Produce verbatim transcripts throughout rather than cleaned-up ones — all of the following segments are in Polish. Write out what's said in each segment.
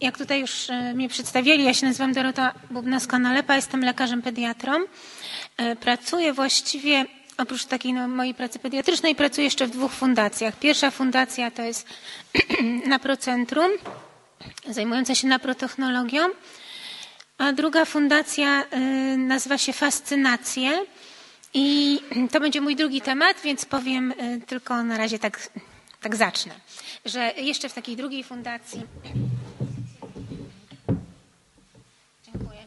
jak tutaj już mnie przedstawili, ja się nazywam Dorota Bubnowska-Nalepa, jestem lekarzem pediatrą. Pracuję właściwie, oprócz takiej no, mojej pracy pediatrycznej, pracuję jeszcze w dwóch fundacjach. Pierwsza fundacja to jest Naprocentrum, zajmująca się naprotechnologią, a druga fundacja nazywa się Fascynacje. I to będzie mój drugi temat, więc powiem tylko na razie tak, tak zacznę, że jeszcze w takiej drugiej fundacji. Dziękuję.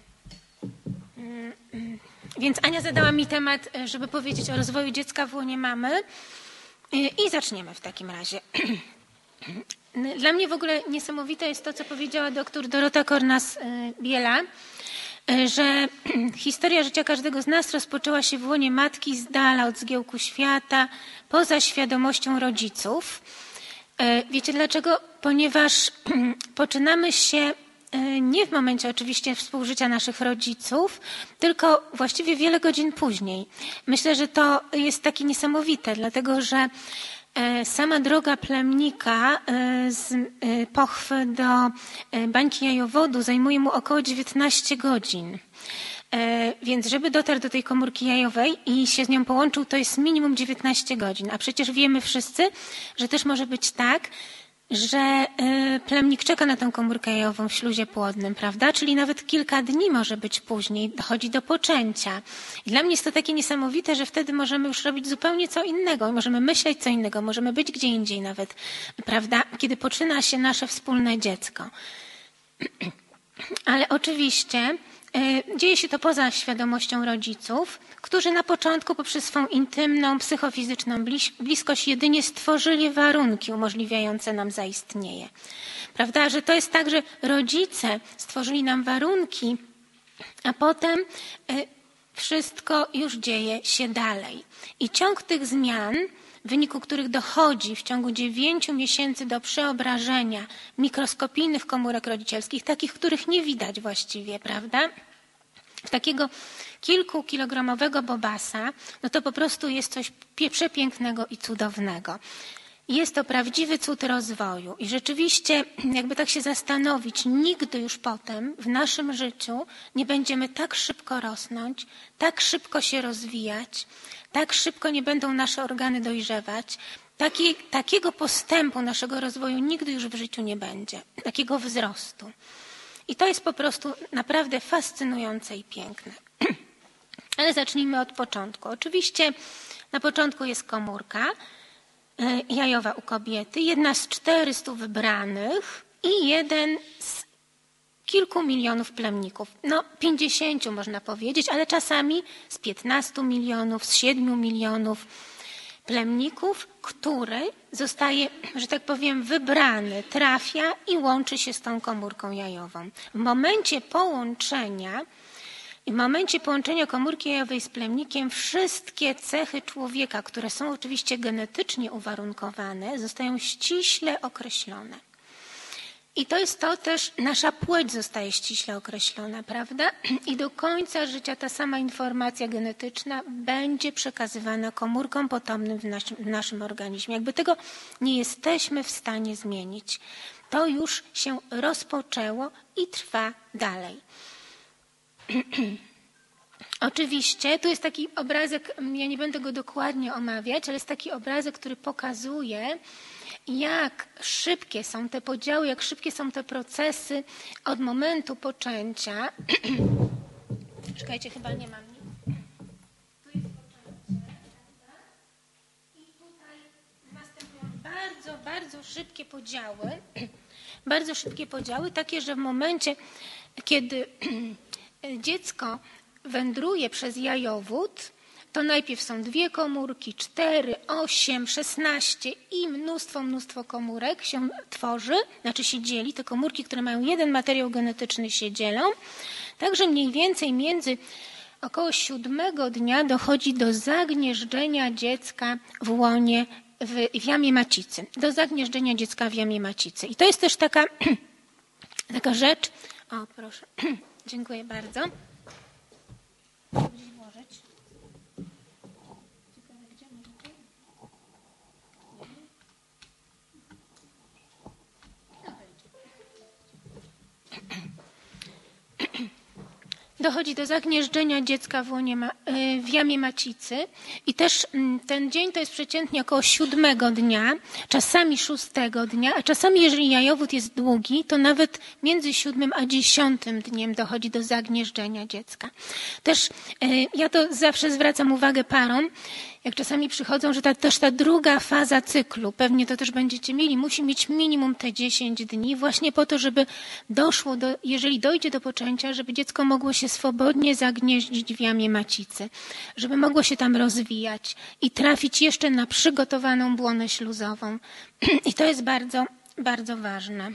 Więc Ania zadała mi temat, żeby powiedzieć o rozwoju dziecka w łonie mamy i zaczniemy w takim razie. Dla mnie w ogóle niesamowite jest to, co powiedziała doktor Dorota Kornas-Biela, że historia życia każdego z nas rozpoczęła się w łonie matki z dala od zgiełku świata, poza świadomością rodziców. Wiecie dlaczego? Ponieważ poczynamy się nie w momencie oczywiście współżycia naszych rodziców, tylko właściwie wiele godzin później. Myślę, że to jest takie niesamowite, dlatego że sama droga plemnika z pochwy do bańki jajowodu zajmuje mu około dziewiętnaście godzin. Więc żeby dotarł do tej komórki jajowej i się z nią połączył, to jest minimum dziewiętnaście godzin. A przecież wiemy wszyscy, że też może być tak, że plemnik czeka na tę komórkę jajową w śluzie płodnym, prawda? Czyli nawet kilka dni może być później, dochodzi do poczęcia. I dla mnie jest to takie niesamowite, że wtedy możemy już robić zupełnie co innego, możemy myśleć co innego, możemy być gdzie indziej nawet, prawda? Kiedy poczyna się nasze wspólne dziecko. Ale oczywiście dzieje się to poza świadomością rodziców, którzy na początku poprzez swą intymną, psychofizyczną bliskość jedynie stworzyli warunki umożliwiające nam zaistnienie. Prawda, że to jest tak, że rodzice stworzyli nam warunki, a potem wszystko już dzieje się dalej. I ciąg tych zmian, w wyniku których dochodzi w ciągu dziewięciu miesięcy do przeobrażenia mikroskopijnych komórek rodzicielskich, takich, których nie widać właściwie, prawda? W takiego kilkukilogramowego bobasa, no to po prostu jest coś przepięknego i cudownego. Jest to prawdziwy cud rozwoju i rzeczywiście, jakby tak się zastanowić, nigdy już potem w naszym życiu nie będziemy tak szybko rosnąć, tak szybko się rozwijać, tak szybko nie będą nasze organy dojrzewać. Taki, takiego postępu naszego rozwoju nigdy już w życiu nie będzie, takiego wzrostu. I to jest po prostu naprawdę fascynujące i piękne. Ale zacznijmy od początku. Oczywiście na początku jest komórka jajowa u kobiety, jedna z czterystu wybranych i jeden z kilku milionów plemników. No pięćdziesięciu można powiedzieć, ale czasami z piętnastu milionów, z siedmiu milionów plemników, który zostaje, że tak powiem, wybrany, trafia i łączy się z tą komórką jajową. W momencie połączenia I w momencie połączenia komórki jajowej z plemnikiem wszystkie cechy człowieka, które są oczywiście genetycznie uwarunkowane, zostają ściśle określone. I to jest to też, nasza płeć zostaje ściśle określona, prawda? I do końca życia ta sama informacja genetyczna będzie przekazywana komórkom potomnym w naszym, w naszym organizmie. Jakby tego nie jesteśmy w stanie zmienić. To już się rozpoczęło i trwa dalej. Oczywiście, tu jest taki obrazek, ja nie będę go dokładnie omawiać, ale jest taki obrazek, który pokazuje, jak szybkie są te podziały, jak szybkie są te procesy od momentu poczęcia. Czekajcie, chyba nie mam nic. Tu jest poczęcie, prawda? I tutaj następują bardzo, bardzo szybkie podziały. Bardzo szybkie podziały, takie, że w momencie, kiedy dziecko wędruje przez jajowód, to najpierw są dwie komórki, cztery, osiem, szesnaście i mnóstwo, mnóstwo komórek się tworzy, znaczy się dzieli. Te komórki, które mają jeden materiał genetyczny, się dzielą. Także mniej więcej między około siódmego dnia dochodzi do zagnieżdżenia dziecka w łonie, w, w jamie macicy. Do zagnieżdżenia dziecka w jamie macicy. I to jest też taka, taka rzecz. O, proszę. Dziękuję bardzo. dochodzi do zagnieżdżenia dziecka w, łonie ma, w jamie macicy i też ten dzień to jest przeciętnie około siódmego dnia, czasami szóstego dnia, a czasami jeżeli jajowód jest długi, to nawet między siódmym a dziesiątym dniem dochodzi do zagnieżdżenia dziecka. Też ja to zawsze zwracam uwagę parom, jak czasami przychodzą, że ta, też ta druga faza cyklu, pewnie to też będziecie mieli, musi mieć minimum te dziesięć dni właśnie po to, żeby doszło do, jeżeli dojdzie do poczęcia, żeby dziecko mogło się swobodnie zagnieździć w jamie macicy, żeby mogło się tam rozwijać i trafić jeszcze na przygotowaną błonę śluzową. I to jest bardzo, bardzo ważne.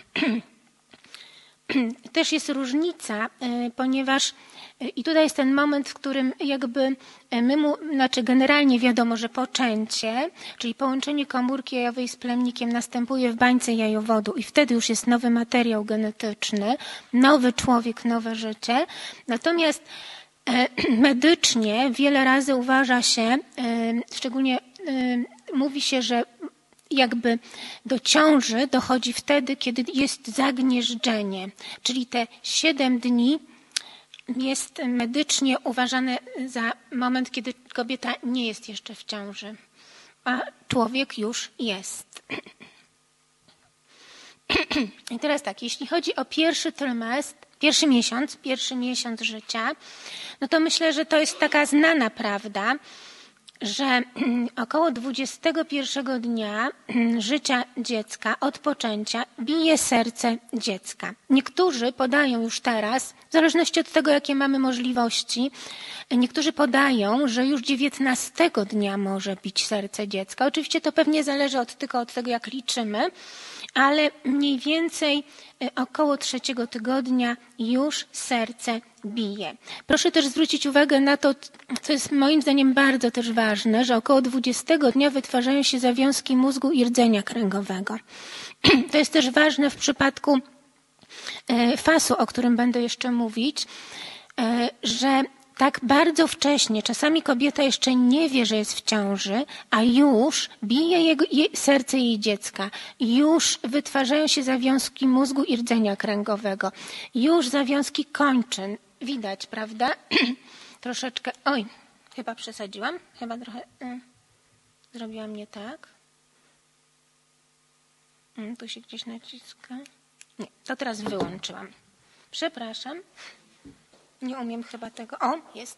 Też jest różnica, ponieważ i tutaj jest ten moment, w którym jakby my mu, znaczy generalnie wiadomo, że poczęcie, czyli połączenie komórki jajowej z plemnikiem następuje w bańce jajowodu i wtedy już jest nowy materiał genetyczny, nowy człowiek, nowe życie. Natomiast medycznie wiele razy uważa się, szczególnie mówi się, że jakby do ciąży dochodzi wtedy, kiedy jest zagnieżdżenie, czyli te siedem dni jest medycznie uważane za moment, kiedy kobieta nie jest jeszcze w ciąży, a człowiek już jest. I teraz tak, jeśli chodzi o pierwszy trymestr, pierwszy miesiąc, pierwszy miesiąc życia, no to myślę, że to jest taka znana prawda, że około dwudziestego pierwszego dnia życia dziecka, od poczęcia, bije serce dziecka. Niektórzy podają już teraz, w zależności od tego, jakie mamy możliwości, niektórzy podają, że już dziewiętnastego dnia może bić serce dziecka. Oczywiście to pewnie zależy od, tylko od tego, jak liczymy, ale mniej więcej około trzeciego tygodnia już serce bije. Proszę też zwrócić uwagę na to, co jest moim zdaniem bardzo też ważne, że około dwudziestego dnia wytwarzają się zawiązki mózgu i rdzenia kręgowego. To jest też ważne w przypadku fasu, o którym będę jeszcze mówić, że tak bardzo wcześnie, czasami kobieta jeszcze nie wie, że jest w ciąży, a już bije jego, je, serce jej dziecka, już wytwarzają się zawiązki mózgu i rdzenia kręgowego, już zawiązki kończyn. Widać, prawda? Troszeczkę, oj, chyba przesadziłam, chyba trochę y, zrobiłam nie tak. Y, tu się gdzieś naciska. Nie, to teraz wyłączyłam. Przepraszam. Nie umiem chyba tego. O, jest.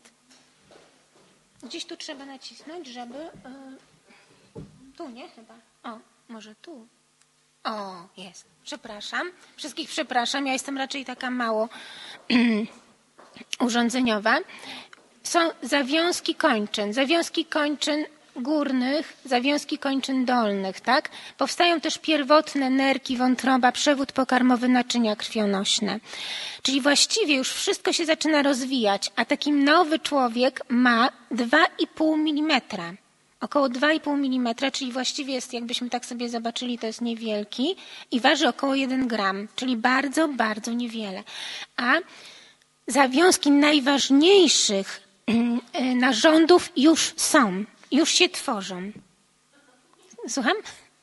Gdzieś tu trzeba nacisnąć, żeby... Yy, tu, nie? Chyba. O, może tu. O, jest. Przepraszam. Wszystkich przepraszam. Ja jestem raczej taka mało yy, urządzeniowa. Są zawiązki kończyn. Zawiązki kończyn górnych, zawiązki kończyn dolnych, tak? Powstają też pierwotne nerki, wątroba, przewód pokarmowy, naczynia krwionośne. Czyli właściwie już wszystko się zaczyna rozwijać, a taki nowy człowiek ma dwa i pół milimetra. Około dwa i pół milimetra, czyli właściwie jest, jakbyśmy tak sobie zobaczyli, to jest niewielki i waży około jeden gram, czyli bardzo, bardzo niewiele. A zawiązki najważniejszych narządów już są. Już się tworzą. Słucham?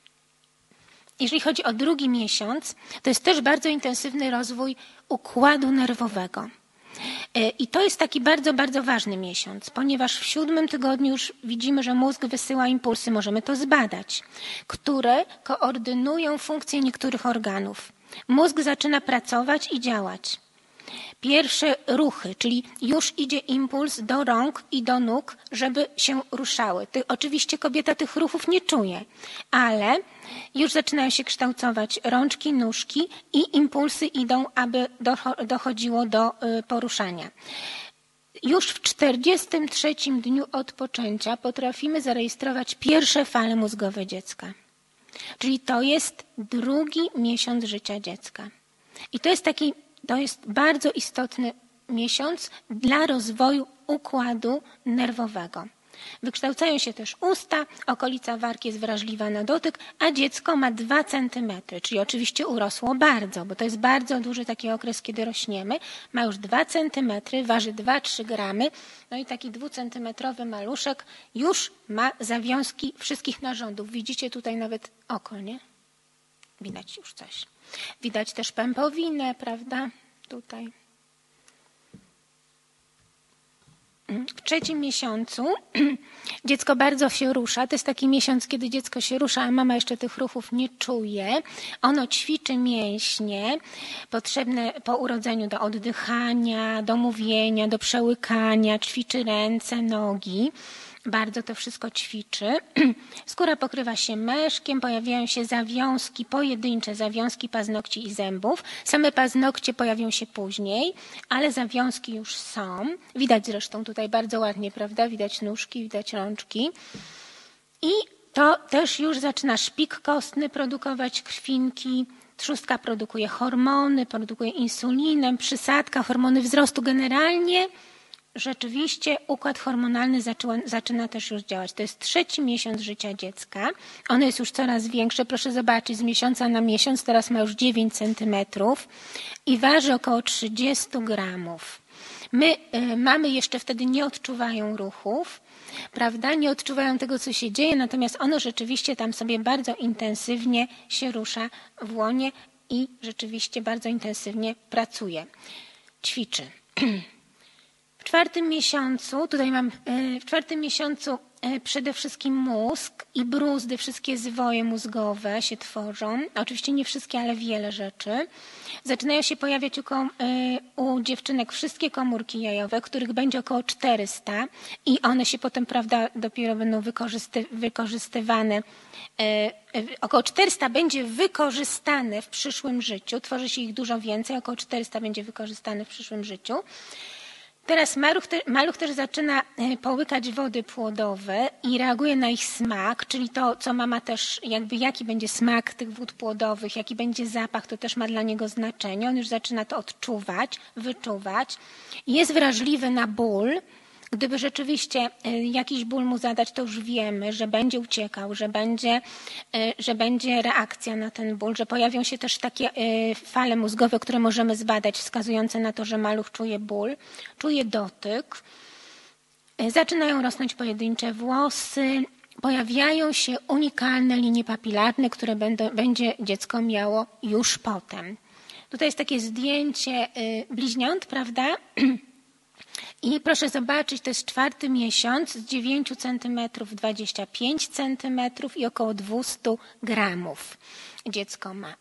Jeżeli chodzi o drugi miesiąc, to jest też bardzo intensywny rozwój układu nerwowego. I to jest taki bardzo, bardzo ważny miesiąc, ponieważ w siódmym tygodniu już widzimy, że mózg wysyła impulsy, możemy to zbadać, które koordynują funkcje niektórych organów. Mózg zaczyna pracować i działać. Pierwsze ruchy, czyli już idzie impuls do rąk i do nóg, żeby się ruszały. Ty, oczywiście kobieta tych ruchów nie czuje, ale już zaczynają się kształtować rączki, nóżki i impulsy idą, aby dochodziło do y, poruszania. Już w czterdziestym trzecim dniu od poczęcia potrafimy zarejestrować pierwsze fale mózgowe dziecka. Czyli to jest drugi miesiąc życia dziecka. I to jest taki To jest bardzo istotny miesiąc dla rozwoju układu nerwowego. Wykształcają się też usta, okolica wargi jest wrażliwa na dotyk, a dziecko ma dwa centymetry, czyli oczywiście urosło bardzo, bo to jest bardzo duży taki okres, kiedy rośniemy. Ma już dwa centymetry, waży dwa do trzech gramy, no i taki dwucentymetrowy maluszek już ma zawiązki wszystkich narządów. Widzicie tutaj nawet oko, nie? Widać już coś. Widać też pępowinę, prawda? Tutaj. W trzecim miesiącu dziecko bardzo się rusza. To jest taki miesiąc, kiedy dziecko się rusza, a mama jeszcze tych ruchów nie czuje. Ono ćwiczy mięśnie potrzebne po urodzeniu do oddychania, do mówienia, do przełykania, ćwiczy ręce, nogi. Bardzo to wszystko ćwiczy. Skóra pokrywa się meszkiem, pojawiają się zawiązki, pojedyncze zawiązki paznokci i zębów. Same paznokcie pojawią się później, ale zawiązki już są. Widać zresztą tutaj bardzo ładnie, prawda? Widać nóżki, widać rączki. I to też już zaczyna szpik kostny produkować krwinki. Trzustka produkuje hormony, produkuje insulinę, przysadka, hormony wzrostu. Generalnie rzeczywiście układ hormonalny zaczyna, zaczyna też już działać. To jest trzeci miesiąc życia dziecka. Ono jest już coraz większe. Proszę zobaczyć, z miesiąca na miesiąc teraz ma już dziewięć centymetrów i waży około trzydzieści gramów. My y, mamy jeszcze wtedy nie odczuwają ruchów, prawda? Nie odczuwają tego, co się dzieje, natomiast ono rzeczywiście tam sobie bardzo intensywnie się rusza w łonie i rzeczywiście bardzo intensywnie pracuje, ćwiczy. W czwartym miesiącu, tutaj mam, w czwartym miesiącu przede wszystkim mózg i bruzdy, wszystkie zwoje mózgowe się tworzą. Oczywiście nie wszystkie, ale wiele rzeczy. Zaczynają się pojawiać u, u dziewczynek wszystkie komórki jajowe, których będzie około czterysta i one się potem, prawda, dopiero będą wykorzysty, wykorzystywane. Około czterysta będzie wykorzystane w przyszłym życiu. Tworzy się ich dużo więcej, około czterysta będzie wykorzystane w przyszłym życiu. Teraz maluch, te, maluch też zaczyna połykać wody płodowe i reaguje na ich smak, czyli to, co mama też, jakby jaki będzie smak tych wód płodowych, jaki będzie zapach, to też ma dla niego znaczenie. On już zaczyna to odczuwać, wyczuwać. Jest wrażliwy na ból. Gdyby rzeczywiście jakiś ból mu zadać, to już wiemy, że będzie uciekał, że będzie, że będzie reakcja na ten ból, że pojawią się też takie fale mózgowe, które możemy zbadać, wskazujące na to, że maluch czuje ból, czuje dotyk. Zaczynają rosnąć pojedyncze włosy, pojawiają się unikalne linie papilarne, które będą, będzie dziecko miało już potem. Tutaj jest takie zdjęcie bliźniąt, prawda? I proszę zobaczyć, to jest czwarty miesiąc, z dziewięć centymetrów dwadzieścia pięć centymetrów i około dwieście gramów dziecko ma.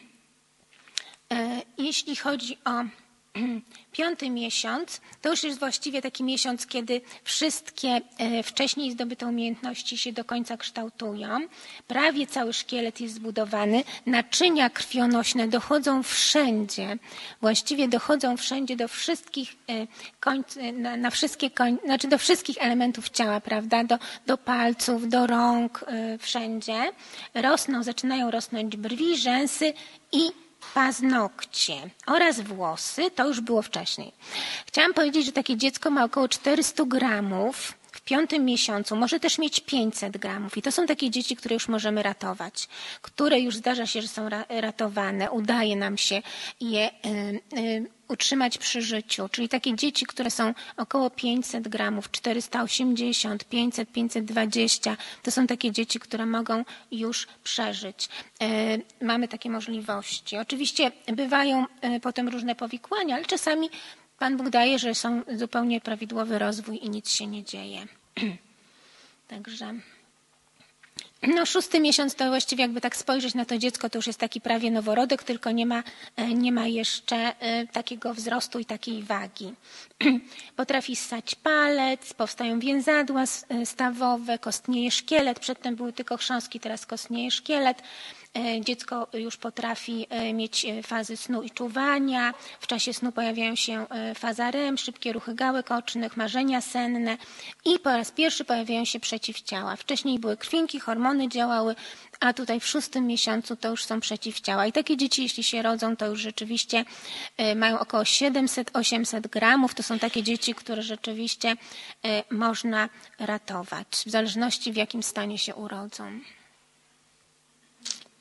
Jeśli chodzi o piąty miesiąc, to już jest właściwie taki miesiąc, kiedy wszystkie wcześniej zdobyte umiejętności się do końca kształtują. Prawie cały szkielet jest zbudowany. Naczynia krwionośne dochodzą wszędzie. Właściwie dochodzą wszędzie do wszystkich końc, na, na wszystkie koń, znaczy do wszystkich elementów ciała, prawda? Do, do palców, do rąk, wszędzie. Rosną, zaczynają rosnąć brwi, rzęsy i paznokcie oraz włosy, to już było wcześniej. Chciałam powiedzieć, że takie dziecko ma około czterysta gramów w piątym miesiącu, może też mieć pięćset gramów i to są takie dzieci, które już możemy ratować, które już zdarza się, że są ratowane, udaje nam się je y, y, utrzymać przy życiu, czyli takie dzieci, które są około pięćset gramów, czterysta osiemdziesiąt, pięćset, pięćset dwadzieścia, to są takie dzieci, które mogą już przeżyć. Mamy takie możliwości. Oczywiście bywają potem różne powikłania, ale czasami Pan Bóg daje, że są zupełnie prawidłowy rozwój i nic się nie dzieje. Także... No, szósty miesiąc to właściwie jakby tak spojrzeć na to dziecko, to już jest taki prawie noworodek, tylko nie ma, nie ma jeszcze takiego wzrostu i takiej wagi. Potrafi ssać palec, powstają więzadła stawowe, kostnieje szkielet, przedtem były tylko chrząstki, teraz kostnieje szkielet. Dziecko już potrafi mieć fazy snu i czuwania. W czasie snu pojawiają się faza R E M, szybkie ruchy gałek ocznych, marzenia senne i po raz pierwszy pojawiają się przeciwciała. Wcześniej były krwinki, hormony działały, a tutaj w szóstym miesiącu to już są przeciwciała. I takie dzieci, jeśli się rodzą, to już rzeczywiście mają około siedemset osiemset gramów. To są takie dzieci, które rzeczywiście można ratować, w zależności w jakim stanie się urodzą.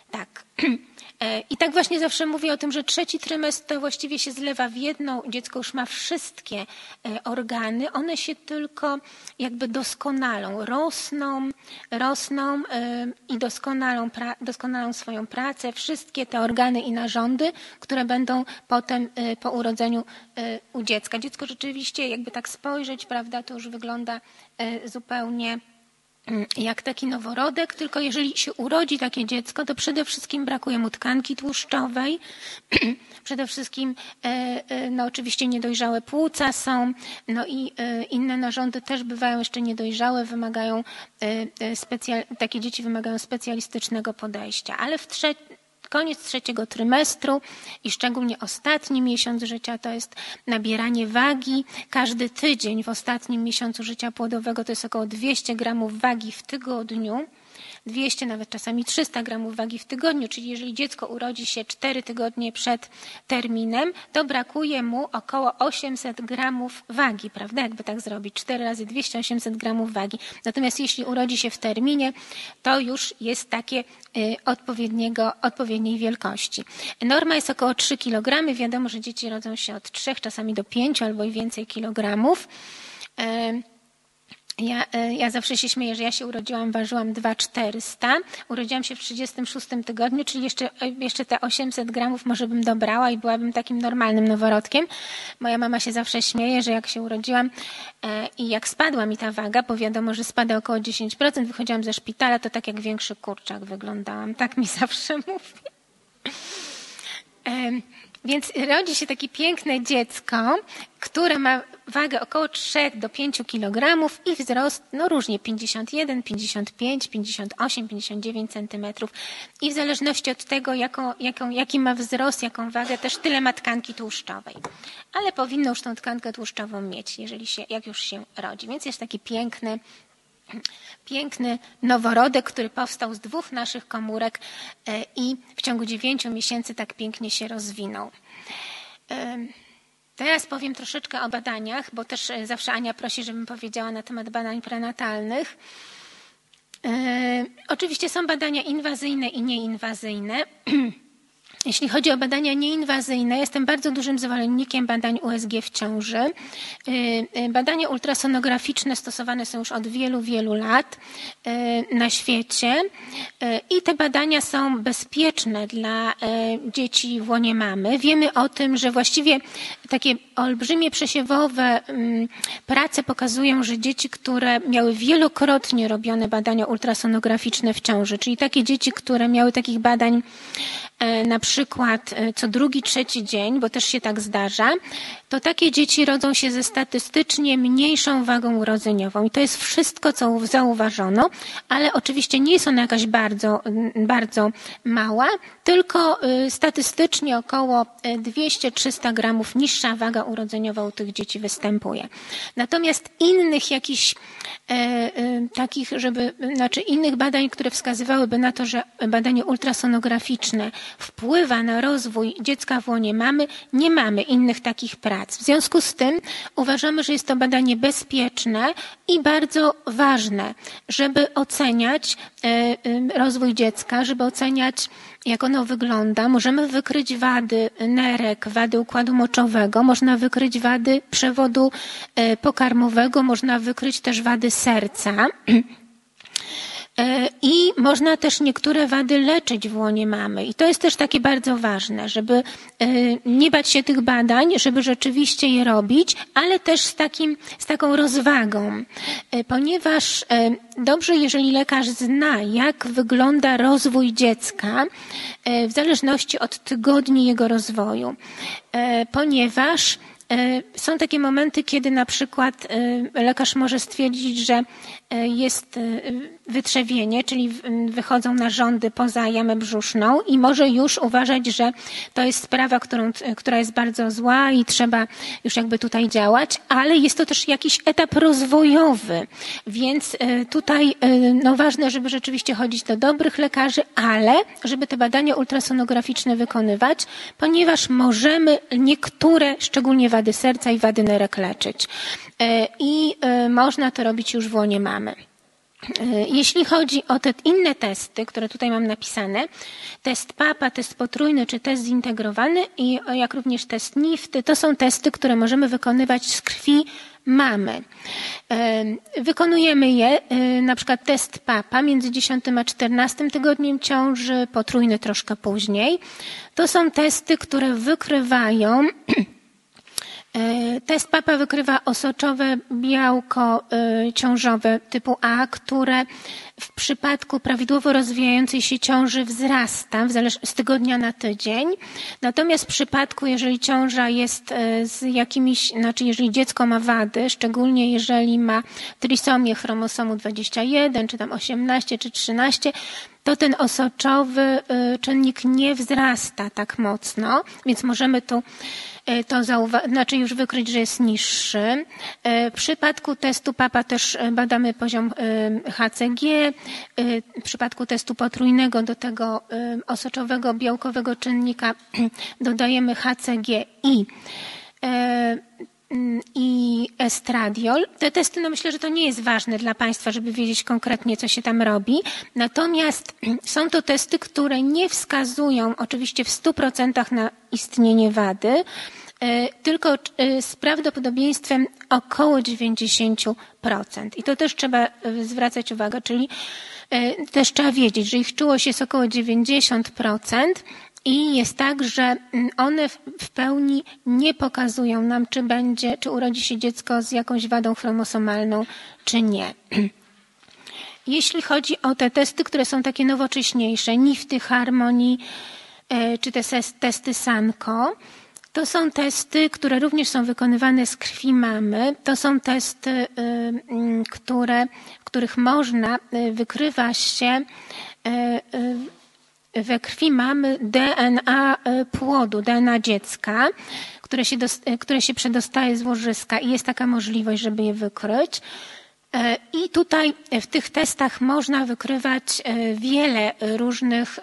Tak. I tak właśnie zawsze mówię o tym, że trzeci trymestr to właściwie się zlewa w jedną. Dziecko już ma wszystkie organy. One się tylko jakby doskonalą, rosną, rosną i doskonalą, doskonalą swoją pracę. Wszystkie te organy i narządy, które będą potem po urodzeniu u dziecka. Dziecko rzeczywiście, jakby tak spojrzeć, prawda, to już wygląda zupełnie jak taki noworodek, tylko jeżeli się urodzi takie dziecko, to przede wszystkim brakuje mu tkanki tłuszczowej, przede wszystkim no oczywiście niedojrzałe płuca są, no i inne narządy też bywają jeszcze niedojrzałe, wymagają specjal, takie dzieci wymagają specjalistycznego podejścia, ale w trzecim Koniec trzeciego trymestru i szczególnie ostatni miesiąc życia to jest nabieranie wagi. Każdy tydzień w ostatnim miesiącu życia płodowego to jest około dwieście gramów wagi w tygodniu. dwieście, nawet czasami trzysta gramów wagi w tygodniu, czyli jeżeli dziecko urodzi się cztery tygodnie przed terminem, to brakuje mu około osiemset gramów wagi, prawda? Jakby tak zrobić, cztery razy dwieście, osiemset gramów wagi. Natomiast jeśli urodzi się w terminie, to już jest takie y, odpowiedniego, odpowiedniej wielkości. Norma jest około trzy kilogramy. Wiadomo, że dzieci rodzą się od trzech, czasami do pięciu albo i więcej kilogramów. Y, Ja, ja zawsze się śmieję, że ja się urodziłam, ważyłam dwa tysiące czterysta, urodziłam się w trzydziestym szóstym tygodniu, czyli jeszcze, jeszcze te osiemset gramów może bym dobrała i byłabym takim normalnym noworodkiem. Moja mama się zawsze śmieje, że jak się urodziłam e, i jak spadła mi ta waga, bo wiadomo, że spada około dziesięć procent, wychodziłam ze szpitala, to tak jak większy kurczak wyglądałam. Tak mi zawsze mówi. E, Więc rodzi się takie piękne dziecko, które ma wagę około trzy do pięciu kilogramów i wzrost no różnie pięćdziesiąt jeden, pięćdziesiąt pięć, pięćdziesiąt osiem, pięćdziesiąt dziewięć centymetrów. I w zależności od tego, jaką, jaką, jaki ma wzrost, jaką wagę, też tyle ma tkanki tłuszczowej. Ale powinno już tą tkankę tłuszczową mieć, jeżeli się, jak już się rodzi. Więc jest taki piękny, Piękny noworodek, który powstał z dwóch naszych komórek i w ciągu dziewięciu miesięcy tak pięknie się rozwinął. Teraz powiem troszeczkę o badaniach, bo też zawsze Ania prosi, żebym powiedziała na temat badań prenatalnych. Oczywiście są badania inwazyjne i nieinwazyjne. Jeśli chodzi o badania nieinwazyjne, jestem bardzo dużym zwolennikiem badań U S G w ciąży. Badania ultrasonograficzne stosowane są już od wielu, wielu lat na świecie i te badania są bezpieczne dla dzieci w łonie mamy. Wiemy o tym, że właściwie takie olbrzymie przesiewowe prace pokazują, że dzieci, które miały wielokrotnie robione badania ultrasonograficzne w ciąży, czyli takie dzieci, które miały takich badań na przykład co drugi, trzeci dzień, bo też się tak zdarza, to takie dzieci rodzą się ze statystycznie mniejszą wagą urodzeniową. I to jest wszystko, co zauważono, ale oczywiście nie jest ona jakaś bardzo, bardzo mała, tylko statystycznie około dwieście do trzystu gramów niższa waga urodzeniowa u tych dzieci występuje. Natomiast innych jakichś e, e, takich, żeby, znaczy innych badań, które wskazywałyby na to, że badanie ultrasonograficzne wpływa na rozwój dziecka w łonie mamy, nie mamy innych takich prac. W związku z tym uważamy, że jest to badanie bezpieczne i bardzo ważne, żeby oceniać rozwój dziecka, żeby oceniać, jak ono wygląda. Możemy wykryć wady nerek, wady układu moczowego, można wykryć wady przewodu pokarmowego, można wykryć też wady serca. I można też niektóre wady leczyć w łonie mamy. I to jest też takie bardzo ważne, żeby nie bać się tych badań, żeby rzeczywiście je robić, ale też z, takim, z taką rozwagą. Ponieważ dobrze, jeżeli lekarz zna, jak wygląda rozwój dziecka w zależności od tygodni jego rozwoju. Ponieważ są takie momenty, kiedy na przykład lekarz może stwierdzić, że jest wytrzewienie, czyli wychodzą narządy poza jamę brzuszną i może już uważać, że to jest sprawa, którą, która jest bardzo zła i trzeba już jakby tutaj działać, ale jest to też jakiś etap rozwojowy, więc tutaj no ważne, żeby rzeczywiście chodzić do dobrych lekarzy, ale żeby te badania ultrasonograficzne wykonywać, ponieważ możemy niektóre, szczególnie wady serca i wady nerek leczyć. I można to robić już w łonie mamy. Jeśli chodzi o te inne testy, które tutaj mam napisane, test papa, test potrójny czy test zintegrowany i jak również test N I F T, to są testy, które możemy wykonywać z krwi mamy. Wykonujemy je, na przykład test papa między dziesiątym a czternastym tygodniem ciąży, potrójny troszkę później. To są testy, które wykrywają Test papa wykrywa osoczowe białko ciążowe typu A, które w przypadku prawidłowo rozwijającej się ciąży wzrasta z tygodnia na tydzień. Natomiast w przypadku, jeżeli ciąża jest z jakimiś, znaczy jeżeli dziecko ma wady, szczególnie jeżeli ma trisomię chromosomu dwadzieścia jeden, czy tam osiemnaście, czy trzynaście, to ten osoczowy czynnik nie wzrasta tak mocno, więc możemy tu to zauwa- znaczy już wykryć, że jest niższy. W przypadku testu papa też badamy poziom H C G. W przypadku testu potrójnego do tego osoczowego białkowego czynnika dodajemy H C G i i estradiol. Te testy, no myślę, że to nie jest ważne dla Państwa, żeby wiedzieć konkretnie, co się tam robi. Natomiast są to testy, które nie wskazują oczywiście w stu procentach na istnienie wady, tylko z prawdopodobieństwem około dziewięćdziesiąt procent. I to też trzeba zwracać uwagę, czyli też trzeba wiedzieć, że ich czułość jest około dziewięćdziesiąt procent, i jest tak, że one w pełni nie pokazują nam, czy będzie, czy urodzi się dziecko z jakąś wadą chromosomalną, czy nie. Jeśli chodzi o te testy, które są takie nowocześniejsze, N I F T, Harmony, czy te testy Sanko, to są testy, które również są wykonywane z krwi mamy. To są testy, które, w których można, wykrywa się we krwi mamy D N A płodu, D N A dziecka, które się, dos- które się przedostaje z łożyska i jest taka możliwość, żeby je wykryć. I tutaj w tych testach można wykrywać wiele różnych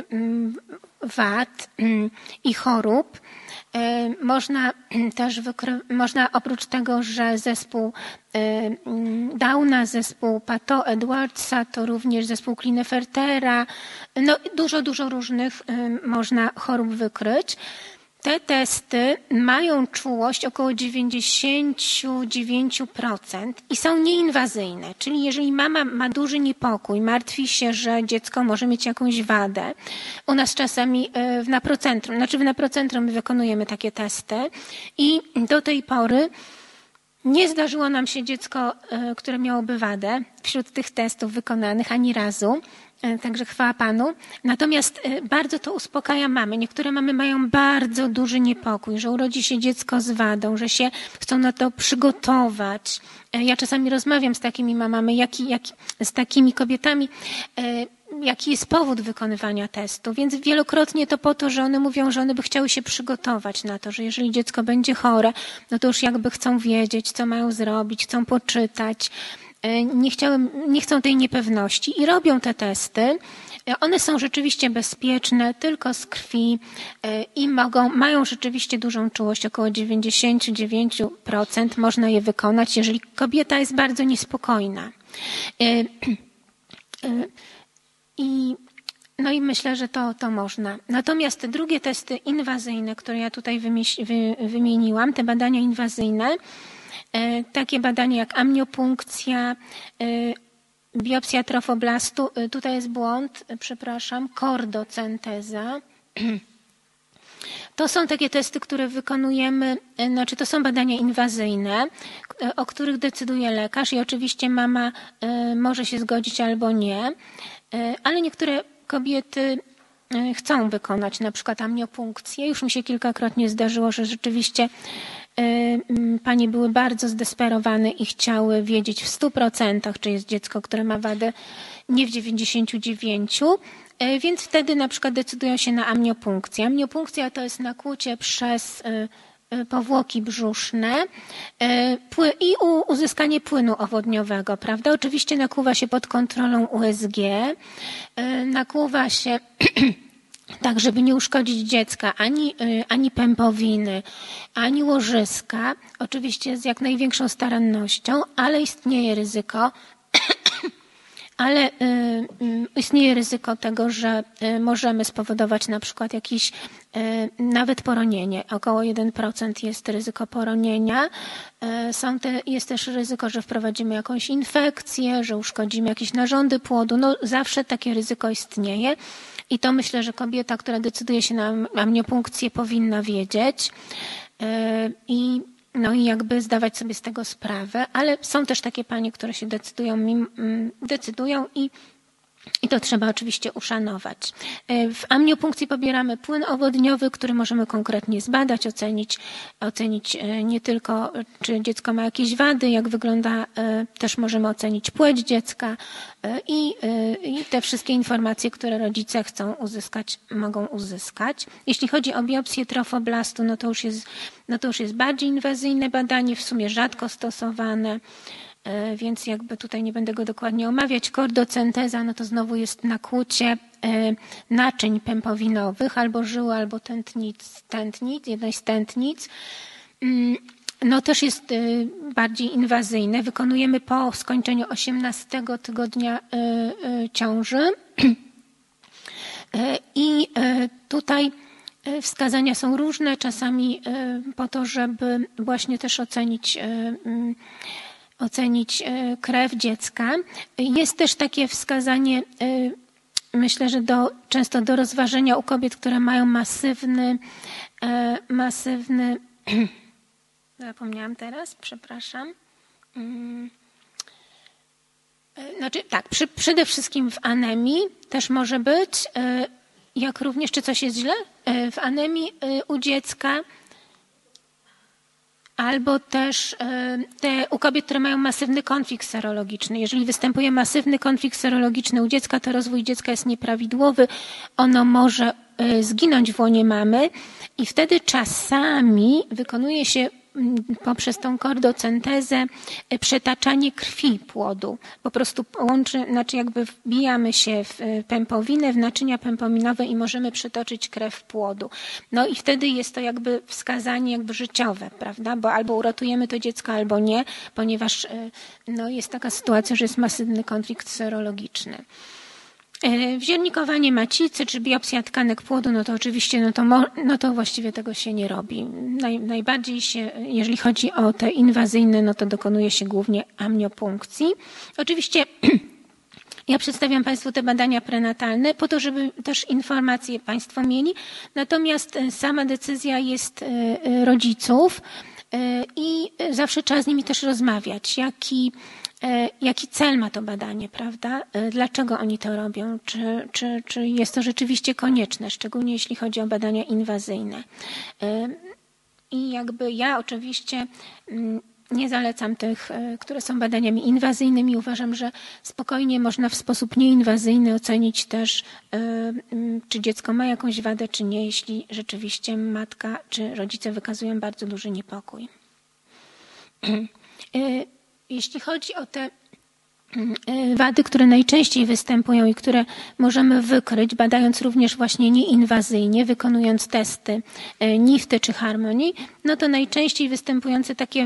wad i chorób. Można też wykry- można oprócz tego, że zespół Downa, zespół Pato-Edwardsa, to również zespół Klinefeltera, no dużo, dużo różnych można chorób wykryć. Te testy mają czułość około dziewięćdziesiąt dziewięć procent i są nieinwazyjne, czyli jeżeli mama ma duży niepokój, martwi się, że dziecko może mieć jakąś wadę, u nas czasami w Naprocentrum, znaczy w Naprocentrum my wykonujemy takie testy i do tej pory nie zdarzyło nam się dziecko, które miałoby wadę wśród tych testów wykonanych ani razu. Także chwała Panu. Natomiast bardzo to uspokaja mamy. Niektóre mamy mają bardzo duży niepokój, że urodzi się dziecko z wadą, że się chcą na to przygotować. Ja czasami rozmawiam z takimi mamami, jaki, jaki, z takimi kobietami, jaki jest powód wykonywania testu. Więc wielokrotnie to po to, że one mówią, że one by chciały się przygotować na to, że jeżeli dziecko będzie chore, no to już jakby chcą wiedzieć, co mają zrobić, chcą poczytać. Nie, chciałem, nie chcą tej niepewności i robią te testy. One są rzeczywiście bezpieczne, tylko z krwi i mogą, mają rzeczywiście dużą czułość, około dziewięćdziesiąt dziewięć procent można je wykonać, jeżeli kobieta jest bardzo niespokojna. I, no i myślę, że to, to można. Natomiast te drugie testy inwazyjne, które ja tutaj wymieś, wy, wymieniłam, te badania inwazyjne, takie badania jak amniopunkcja, biopsja trofoblastu, tutaj jest błąd, przepraszam, kordocenteza. To są takie testy, które wykonujemy, znaczy to są badania inwazyjne, o których decyduje lekarz i oczywiście mama może się zgodzić albo nie, ale niektóre kobiety chcą wykonać na przykład amniopunkcję. Już mi się kilkakrotnie zdarzyło, że rzeczywiście panie były bardzo zdesperowane i chciały wiedzieć w stu procentach, czy jest dziecko, które ma wadę, nie w dziewięćdziesięciu dziewięciu, więc wtedy na przykład decydują się na amniopunkcję. Amniopunkcja to jest nakłucie przez powłoki brzuszne i uzyskanie płynu owodniowego, prawda? Oczywiście nakłuwa się pod kontrolą U S G, nakłuwa się tak, żeby nie uszkodzić dziecka, ani, ani pępowiny, ani łożyska, oczywiście z jak największą starannością, ale istnieje ryzyko, ale istnieje ryzyko tego, że możemy spowodować na przykład jakieś nawet poronienie. Około jeden procent jest ryzyko poronienia. Są te, jest też ryzyko, że wprowadzimy jakąś infekcję, że uszkodzimy jakieś narządy płodu. No, zawsze takie ryzyko istnieje. I to myślę, że kobieta, która decyduje się na amniopunkcję, powinna wiedzieć i, no i jakby zdawać sobie z tego sprawę, ale są też takie panie, które się decydują, decydują i I to trzeba oczywiście uszanować. W amniopunkcji pobieramy płyn owodniowy, który możemy konkretnie zbadać, ocenić, ocenić nie tylko, czy dziecko ma jakieś wady, jak wygląda, też możemy ocenić płeć dziecka i, i te wszystkie informacje, które rodzice chcą uzyskać, mogą uzyskać. Jeśli chodzi o biopsję trofoblastu, no to już jest, no to już jest bardziej inwazyjne badanie, w sumie rzadko stosowane. Więc jakby tutaj nie będę go dokładnie omawiać. Kordocenteza, no to znowu jest nakłucie naczyń pępowinowych, albo żyły, albo tętnic, tętnic, jednej z tętnic. No też jest bardziej inwazyjne. Wykonujemy po skończeniu osiemnastego tygodnia ciąży. I tutaj wskazania są różne, czasami po to, żeby właśnie też ocenić ocenić krew dziecka. Jest też takie wskazanie, myślę, że do, często do rozważenia u kobiet, które mają masywny, masywny, zapomniałam teraz, przepraszam. Znaczy tak, przy, przede wszystkim w anemii też może być, jak również, czy coś jest źle? W anemii u dziecka, albo też te, u kobiet, które mają masywny konflikt serologiczny. Jeżeli występuje masywny konflikt serologiczny u dziecka, to rozwój dziecka jest nieprawidłowy. Ono może zginąć w łonie mamy i wtedy czasami wykonuje się poprzez tą kordocentezę przetaczanie krwi płodu. Po prostu łączy, znaczy jakby wbijamy się w pępowinę, w naczynia pępowinowe i możemy przetoczyć krew płodu. No i wtedy jest to jakby wskazanie jakby życiowe, prawda? Bo albo uratujemy to dziecko, albo nie, ponieważ no, jest taka sytuacja, że jest masywny konflikt serologiczny. Wziernikowanie macicy czy biopsja tkanek płodu, no to oczywiście, no to, no to właściwie tego się nie robi. Naj, najbardziej się, jeżeli chodzi o te inwazyjne, no to dokonuje się głównie amniopunkcji. Oczywiście ja przedstawiam Państwu te badania prenatalne po to, żeby też informacje Państwo mieli. Natomiast sama decyzja jest rodziców i zawsze trzeba z nimi też rozmawiać, jaki Jaki cel ma to badanie, prawda? Dlaczego oni to robią? Czy, czy, czy jest to rzeczywiście konieczne, szczególnie jeśli chodzi o badania inwazyjne? I jakby ja oczywiście nie zalecam tych, które są badaniami inwazyjnymi. Uważam, że spokojnie można w sposób nieinwazyjny ocenić też, czy dziecko ma jakąś wadę, czy nie, jeśli rzeczywiście matka czy rodzice wykazują bardzo duży niepokój. Jeśli chodzi o te wady, które najczęściej występują i które możemy wykryć, badając również właśnie nieinwazyjnie, wykonując testy nifty czy Harmony, no to najczęściej występujące takie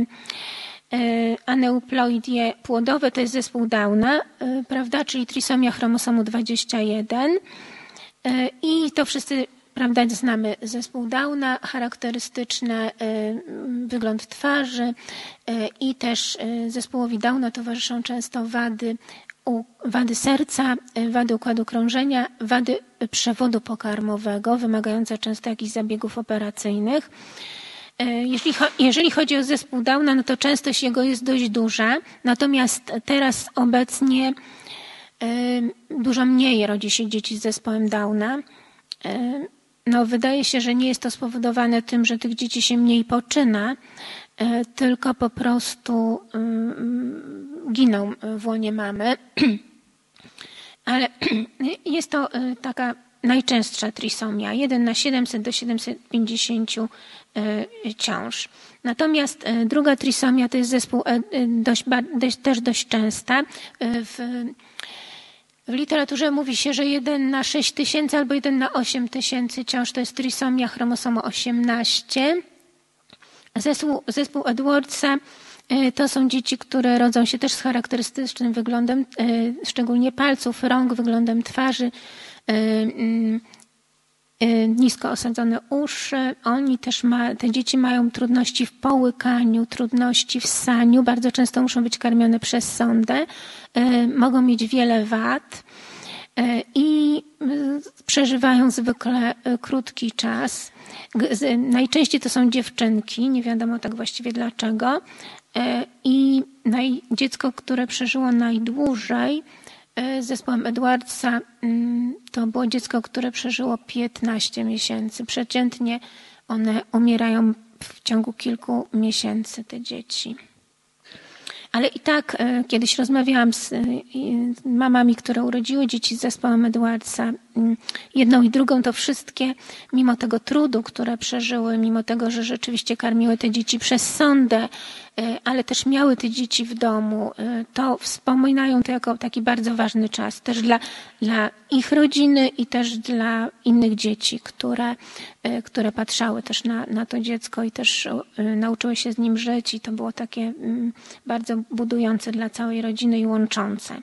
aneuploidie płodowe to jest zespół Downa, prawda, czyli trisomia chromosomu dwadzieścia jeden i to wszyscy, prawda, znamy zespół Downa, charakterystyczny wygląd twarzy i też zespołowi Downa towarzyszą często wady, wady serca, wady układu krążenia, wady przewodu pokarmowego, wymagające często jakichś zabiegów operacyjnych. Jeżeli, jeżeli chodzi o zespół Downa, no to częstość jego jest dość duża, natomiast teraz obecnie dużo mniej rodzi się dzieci z zespołem Downa. No, wydaje się, że nie jest to spowodowane tym, że tych dzieci się mniej poczyna, tylko po prostu giną w łonie mamy. Ale jest to taka najczęstsza trisomia, jeden na siedemset do siedemset pięćdziesiąt ciąż. Natomiast druga trisomia to jest zespół dość, dość, też dość częsta. W, W literaturze mówi się, że jeden na sześć tysięcy albo jeden na osiem tysięcy ciąż to jest trisomia chromosomu osiemnaście. Zespół, zespół Edwardsa To są dzieci, które rodzą się też z charakterystycznym wyglądem, szczególnie palców, rąk, wyglądem twarzy, nisko osadzone uszy. Oni też ma, te dzieci mają trudności w połykaniu, trudności w ssaniu. Bardzo często muszą być karmione przez sondę. Mogą mieć wiele wad i przeżywają zwykle krótki czas. Najczęściej to są dziewczynki, nie wiadomo tak właściwie dlaczego. I naj, dziecko, które przeżyło najdłużej z zespołem Edwardsa, to było dziecko, które przeżyło piętnaście miesięcy. Przeciętnie one umierają w ciągu kilku miesięcy, te dzieci. Ale i tak kiedyś rozmawiałam z mamami, które urodziły dzieci z zespołem Edwardsa. Jedną i drugą to wszystkie, mimo tego trudu, które przeżyły, mimo tego, że rzeczywiście karmiły te dzieci przez sondę, ale też miały te dzieci w domu, to wspominają to jako taki bardzo ważny czas też dla, dla ich rodziny i też dla innych dzieci, które, które patrzały też na, na to dziecko i też nauczyły się z nim żyć i to było takie bardzo budujące dla całej rodziny i łączące.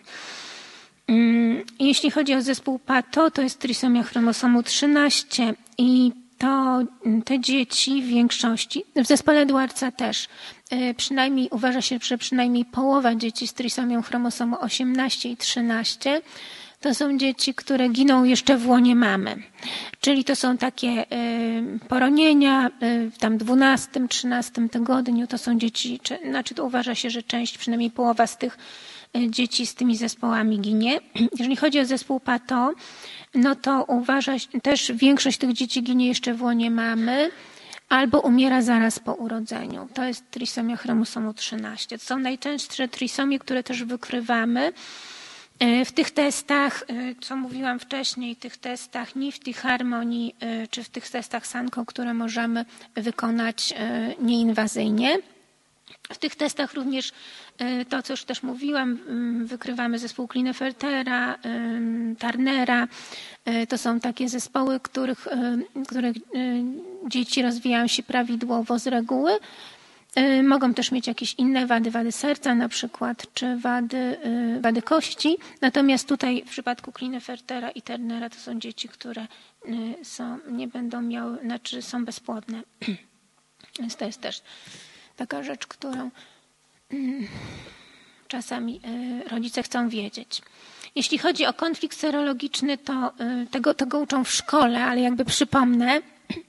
Jeśli chodzi o zespół Pato, to jest trisomia chromosomu trzynaście i to te dzieci w większości, w zespole Edwardsa też, przynajmniej uważa się, że przynajmniej połowa dzieci z trisomią chromosomu osiemnaście i trzynaście to są dzieci, które giną jeszcze w łonie mamy. Czyli to są takie poronienia w tam dwunastym, trzynastym tygodniu. To są dzieci, znaczy to uważa się, że część, przynajmniej połowa z tych dzieci z tymi zespołami ginie. Jeżeli chodzi o zespół Pato, no to uważa się, też większość tych dzieci ginie jeszcze w łonie mamy albo umiera zaraz po urodzeniu. To jest trisomia chromosomu trzynaście. To są najczęstsze trisomie, które też wykrywamy. W tych testach, co mówiłam wcześniej, tych testach Nifty, Harmony, czy w tych testach Sanko, które możemy wykonać nieinwazyjnie. W tych testach również to, co już też mówiłam, wykrywamy zespół Klinefeltera, Turnera. To są takie zespoły, których, których dzieci rozwijają się prawidłowo z reguły. Mogą też mieć jakieś inne wady, wady serca na przykład, czy wady, wady kości. Natomiast tutaj w przypadku Klinefeltera i Turnera to są dzieci, które są, nie będą miały, znaczy są bezpłodne. Więc to jest też taka rzecz, którą czasami rodzice chcą wiedzieć. Jeśli chodzi o konflikt serologiczny, to tego, tego uczą w szkole, ale jakby przypomnę,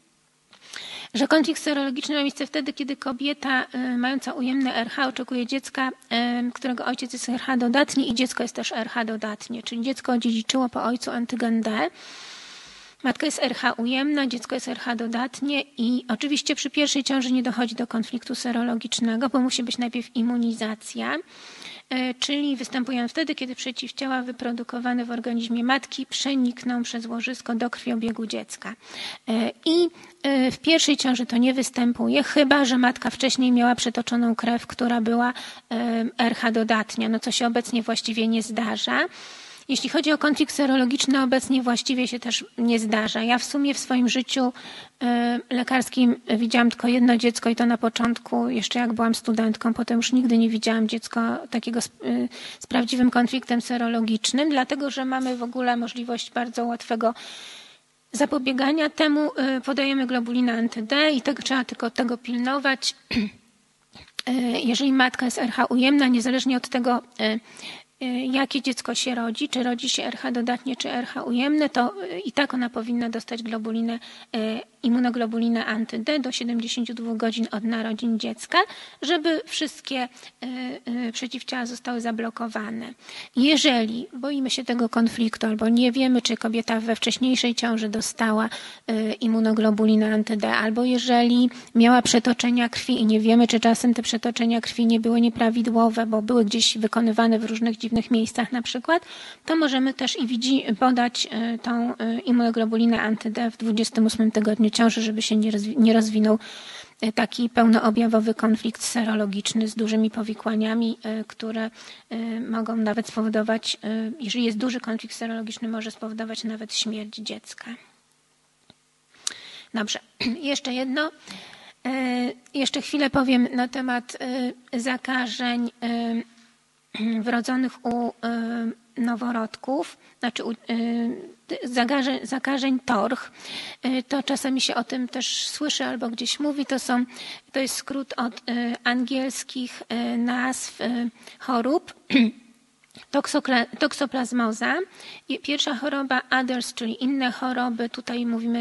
że konflikt serologiczny ma miejsce wtedy, kiedy kobieta mająca ujemne R H oczekuje dziecka, którego ojciec jest R H dodatni i dziecko jest też R H dodatnie, czyli dziecko odziedziczyło po ojcu antygen D. Matka jest R H ujemna, dziecko jest R H dodatnie i oczywiście przy pierwszej ciąży nie dochodzi do konfliktu serologicznego, bo musi być najpierw immunizacja, czyli występują wtedy, kiedy przeciwciała wyprodukowane w organizmie matki przenikną przez łożysko do krwiobiegu dziecka. I w pierwszej ciąży to nie występuje, chyba że matka wcześniej miała przetoczoną krew, która była R H dodatnia, no co się obecnie właściwie nie zdarza. Jeśli chodzi o konflikt serologiczny, obecnie właściwie się też nie zdarza. Ja w sumie w swoim życiu lekarskim widziałam tylko jedno dziecko i to na początku, jeszcze jak byłam studentką, potem już nigdy nie widziałam dziecka takiego z, z prawdziwym konfliktem serologicznym, dlatego że mamy w ogóle możliwość bardzo łatwego zapobiegania temu. Podajemy globulinę anty-D i tego, trzeba tylko tego pilnować. Jeżeli matka jest R H ujemna, niezależnie od tego, jakie dziecko się rodzi, czy rodzi się R H dodatnie, czy R H ujemne, to i tak ona powinna dostać globulinę, immunoglobulinę anty-D do siedemdziesięciu dwóch godzin od narodzin dziecka, żeby wszystkie przeciwciała zostały zablokowane. Jeżeli boimy się tego konfliktu albo nie wiemy, czy kobieta we wcześniejszej ciąży dostała immunoglobulinę anty-D, albo jeżeli miała przetoczenia krwi i nie wiemy, czy czasem te przetoczenia krwi nie były nieprawidłowe, bo były gdzieś wykonywane w różnych dziwnych miejscach na przykład, to możemy też i widzi, podać tą immunoglobulinę anty-D w dwudziestym ósmym tygodniu ciąży, żeby się nie, rozwi- nie rozwinął taki pełnoobjawowy konflikt serologiczny z dużymi powikłaniami, które mogą nawet spowodować, jeżeli jest duży konflikt serologiczny, może spowodować nawet śmierć dziecka. Dobrze, jeszcze jedno. Jeszcze chwilę powiem na temat zakażeń wrodzonych u noworodków, znaczy u, zakażeń, zakażeń torch. To czasami się o tym też słyszy albo gdzieś mówi. To, są, to jest skrót od angielskich nazw chorób. Toksoplazmoza. Pierwsza choroba others, czyli inne choroby. Tutaj mówimy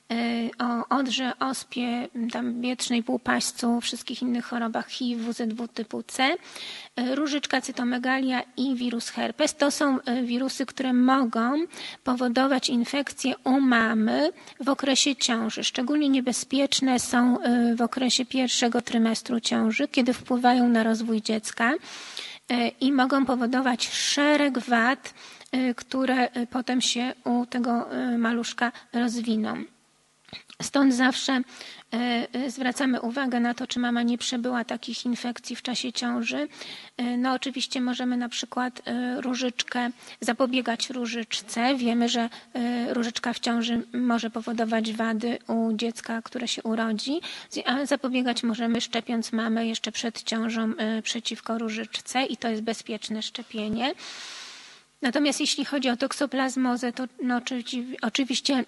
o odrze, ospie, tam wietrznej półpaścu, wszystkich innych chorobach H I V, W Z W typu C, różyczka, cytomegalia i wirus herpes. To są wirusy, które mogą powodować infekcje u mamy w okresie ciąży. Szczególnie niebezpieczne są w okresie pierwszego trymestru ciąży, kiedy wpływają na rozwój dziecka i mogą powodować szereg wad, które potem się u tego maluszka rozwiną. Stąd zawsze zwracamy uwagę na to, czy mama nie przebyła takich infekcji w czasie ciąży. No oczywiście możemy na przykład różyczkę, zapobiegać różyczce. Wiemy, że różyczka w ciąży może powodować wady u dziecka, które się urodzi, a zapobiegać możemy szczepiąc mamę jeszcze przed ciążą przeciwko różyczce i to jest bezpieczne szczepienie. Natomiast jeśli chodzi o toksoplazmozę, to no, oczywiście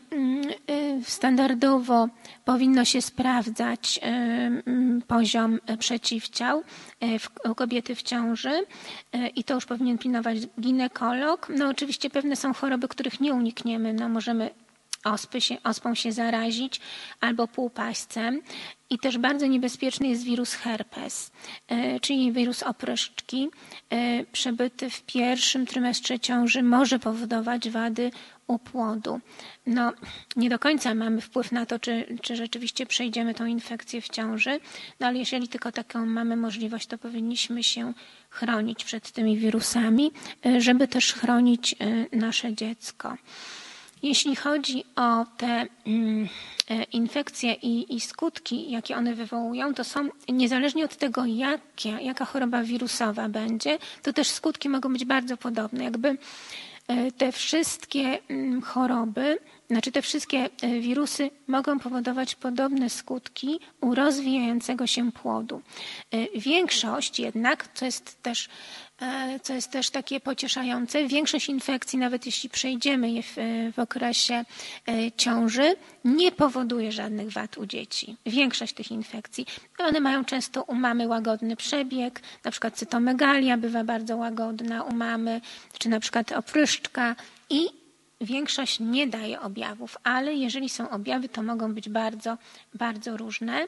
standardowo powinno się sprawdzać poziom przeciwciał u kobiety w ciąży i to już powinien pilnować ginekolog. No oczywiście pewne są choroby, których nie unikniemy. No, możemy ospy się, ospą się zarazić albo półpaścem. I też bardzo niebezpieczny jest wirus herpes, czyli wirus opryszczki. Przebyty w pierwszym trymestrze ciąży może powodować wady u płodu. No, nie do końca mamy wpływ na to, czy, czy rzeczywiście przejdziemy tą infekcję w ciąży, no ale jeżeli tylko taką mamy możliwość, to powinniśmy się chronić przed tymi wirusami, żeby też chronić nasze dziecko. Jeśli chodzi o te infekcje i, i skutki, jakie one wywołują, to są niezależnie od tego, jakie, jaka choroba wirusowa będzie, to też skutki mogą być bardzo podobne. Jakby te wszystkie choroby, znaczy te wszystkie wirusy mogą powodować podobne skutki u rozwijającego się płodu. Większość jednak, co jest też co jest też takie pocieszające, większość infekcji, nawet jeśli przejdziemy je w, w okresie ciąży, nie powoduje żadnych wad u dzieci. Większość tych infekcji. One mają często u mamy łagodny przebieg, na przykład cytomegalia bywa bardzo łagodna u mamy, czy na przykład opryszczka i większość nie daje objawów, ale jeżeli są objawy, to mogą być bardzo, bardzo różne.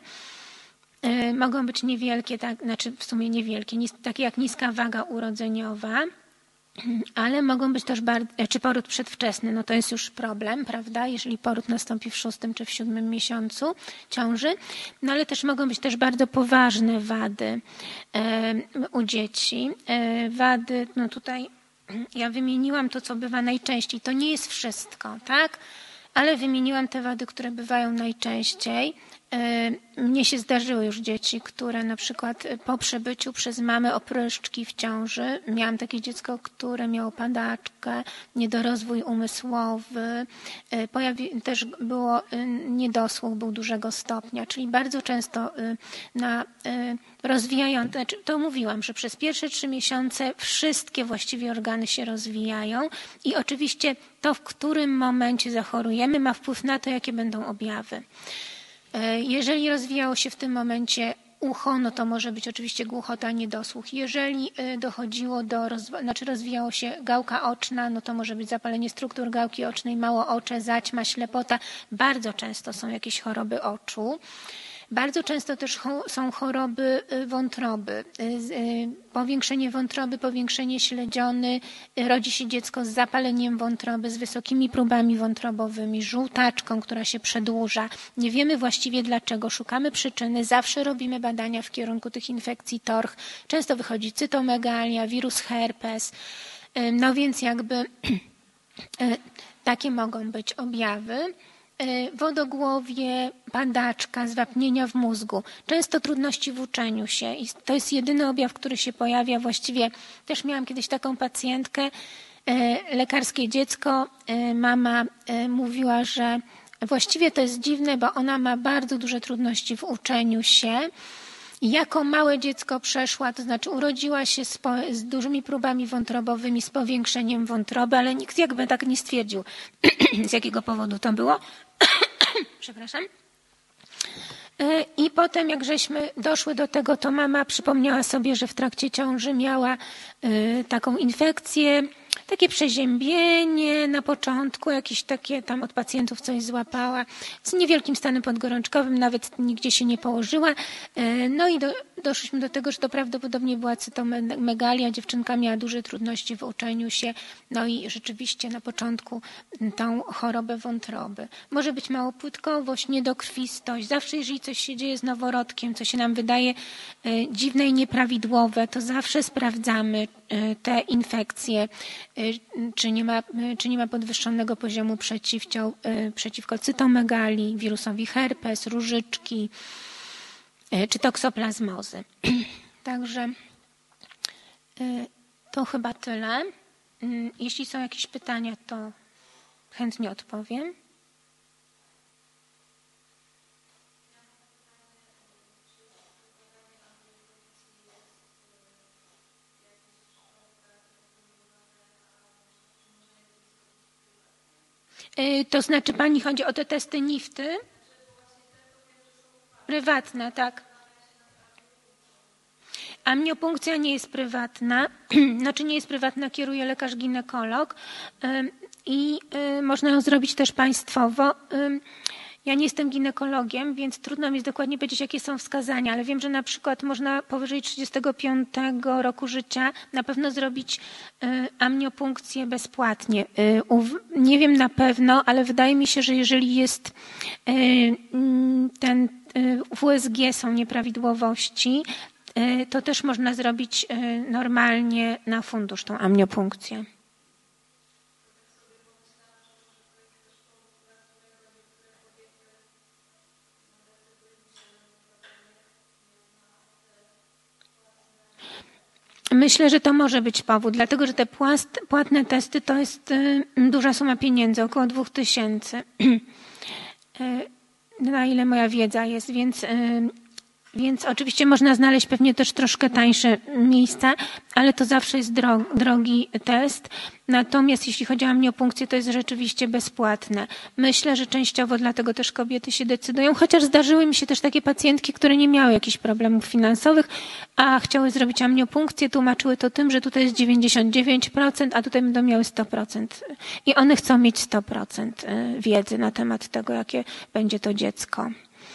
Mogą być niewielkie, tak, znaczy w sumie niewielkie, nis, takie jak niska waga urodzeniowa, ale mogą być też bardzo, czy poród przedwczesny, no to jest już problem, prawda, jeżeli poród nastąpi w szóstym czy w siódmym miesiącu ciąży, no ale też mogą być też bardzo poważne wady e, u dzieci. E, wady, no tutaj ja wymieniłam to, co bywa najczęściej, to nie jest wszystko, tak, ale wymieniłam te wady, które bywają najczęściej. Mnie się zdarzyły już dzieci, które na przykład po przebyciu przez mamę opryszczki w ciąży, miałam takie dziecko, które miało padaczkę, niedorozwój umysłowy, pojawi, też było niedosłuch, był dużego stopnia, czyli bardzo często na rozwijające, znaczy to mówiłam, że przez pierwsze trzy miesiące wszystkie właściwie organy się rozwijają i oczywiście to, w którym momencie zachorujemy, ma wpływ na to, jakie będą objawy. Jeżeli rozwijało się w tym momencie ucho, no to może być oczywiście głuchota, niedosłuch. Jeżeli dochodziło do, rozwa- znaczy rozwijało się gałka oczna, no to może być zapalenie struktur gałki ocznej, małoocze, zaćma, ślepota. Bardzo często są jakieś choroby oczu. Bardzo często też są choroby wątroby, powiększenie wątroby, powiększenie śledziony, rodzi się dziecko z zapaleniem wątroby, z wysokimi próbami wątrobowymi, żółtaczką, która się przedłuża. Nie wiemy właściwie dlaczego, szukamy przyczyny, zawsze robimy badania w kierunku tych infekcji torch. Często wychodzi cytomegalia, wirus herpes, no więc jakby takie mogą być objawy. Wodogłowie, padaczka, zwapnienia w mózgu, często trudności w uczeniu się i to jest jedyny objaw, który się pojawia. Właściwie też miałam kiedyś taką pacjentkę, lekarskie dziecko, mama mówiła, że Właściwie to jest dziwne, bo ona ma bardzo duże trudności w uczeniu się. Jako małe dziecko przeszła, to znaczy urodziła się z, po, z dużymi próbami wątrobowymi, z powiększeniem wątroby, ale nikt jakby tak nie stwierdził, z jakiego powodu to było. Przepraszam. I potem, jak żeśmy doszły do tego, to mama przypomniała sobie, że w trakcie ciąży miała taką infekcję, takie przeziębienie na początku, jakieś takie tam od pacjentów coś złapała, z niewielkim stanem podgorączkowym, nawet nigdzie się nie położyła. No i do, doszliśmy do tego, że to prawdopodobnie była cytomegalia. Dziewczynka miała duże trudności w uczeniu się, no i rzeczywiście na początku tą chorobę wątroby. Może być małopłytkowość, niedokrwistość. Zawsze, jeżeli coś się dzieje z noworodkiem, co się nam wydaje dziwne i nieprawidłowe, to zawsze sprawdzamy te infekcje, czy nie ma, czy nie ma podwyższonego poziomu przeciwciał przeciwko cytomegalii, wirusowi herpes, różyczki, czy toksoplazmozy. Także to chyba tyle. Jeśli są jakieś pytania, to chętnie odpowiem. To znaczy pani chodzi o te testy nifty? Prywatne, tak. Amniopunkcja nie jest prywatna, znaczy nie jest prywatna, kieruje lekarz ginekolog i można ją zrobić też państwowo. Ja nie jestem ginekologiem, więc trudno mi jest dokładnie powiedzieć, jakie są wskazania, ale wiem, że na przykład można powyżej trzydziestego piątego roku życia na pewno zrobić amniopunkcję bezpłatnie. Nie wiem na pewno, ale wydaje mi się, że jeżeli jest ten w U S G są nieprawidłowości, to też można zrobić normalnie na fundusz tą amniopunkcję. Myślę, że to może być powód, dlatego że te płast, płatne testy to jest duża suma pieniędzy, około dwóch tysięcy, na ile moja wiedza jest, więc, więc oczywiście można znaleźć pewnie też troszkę tańsze miejsca, ale to zawsze jest drogi test. Natomiast jeśli chodzi o amniopunkcję, to jest rzeczywiście bezpłatne. Myślę, że częściowo dlatego też kobiety się decydują, chociaż zdarzyły mi się też takie pacjentki, które nie miały jakichś problemów finansowych, a chciały zrobić amniopunkcję, tłumaczyły to tym, że tutaj jest dziewięćdziesiąt dziewięć procent, a tutaj będą miały sto procent. I one chcą mieć sto procent wiedzy na temat tego, jakie będzie to dziecko.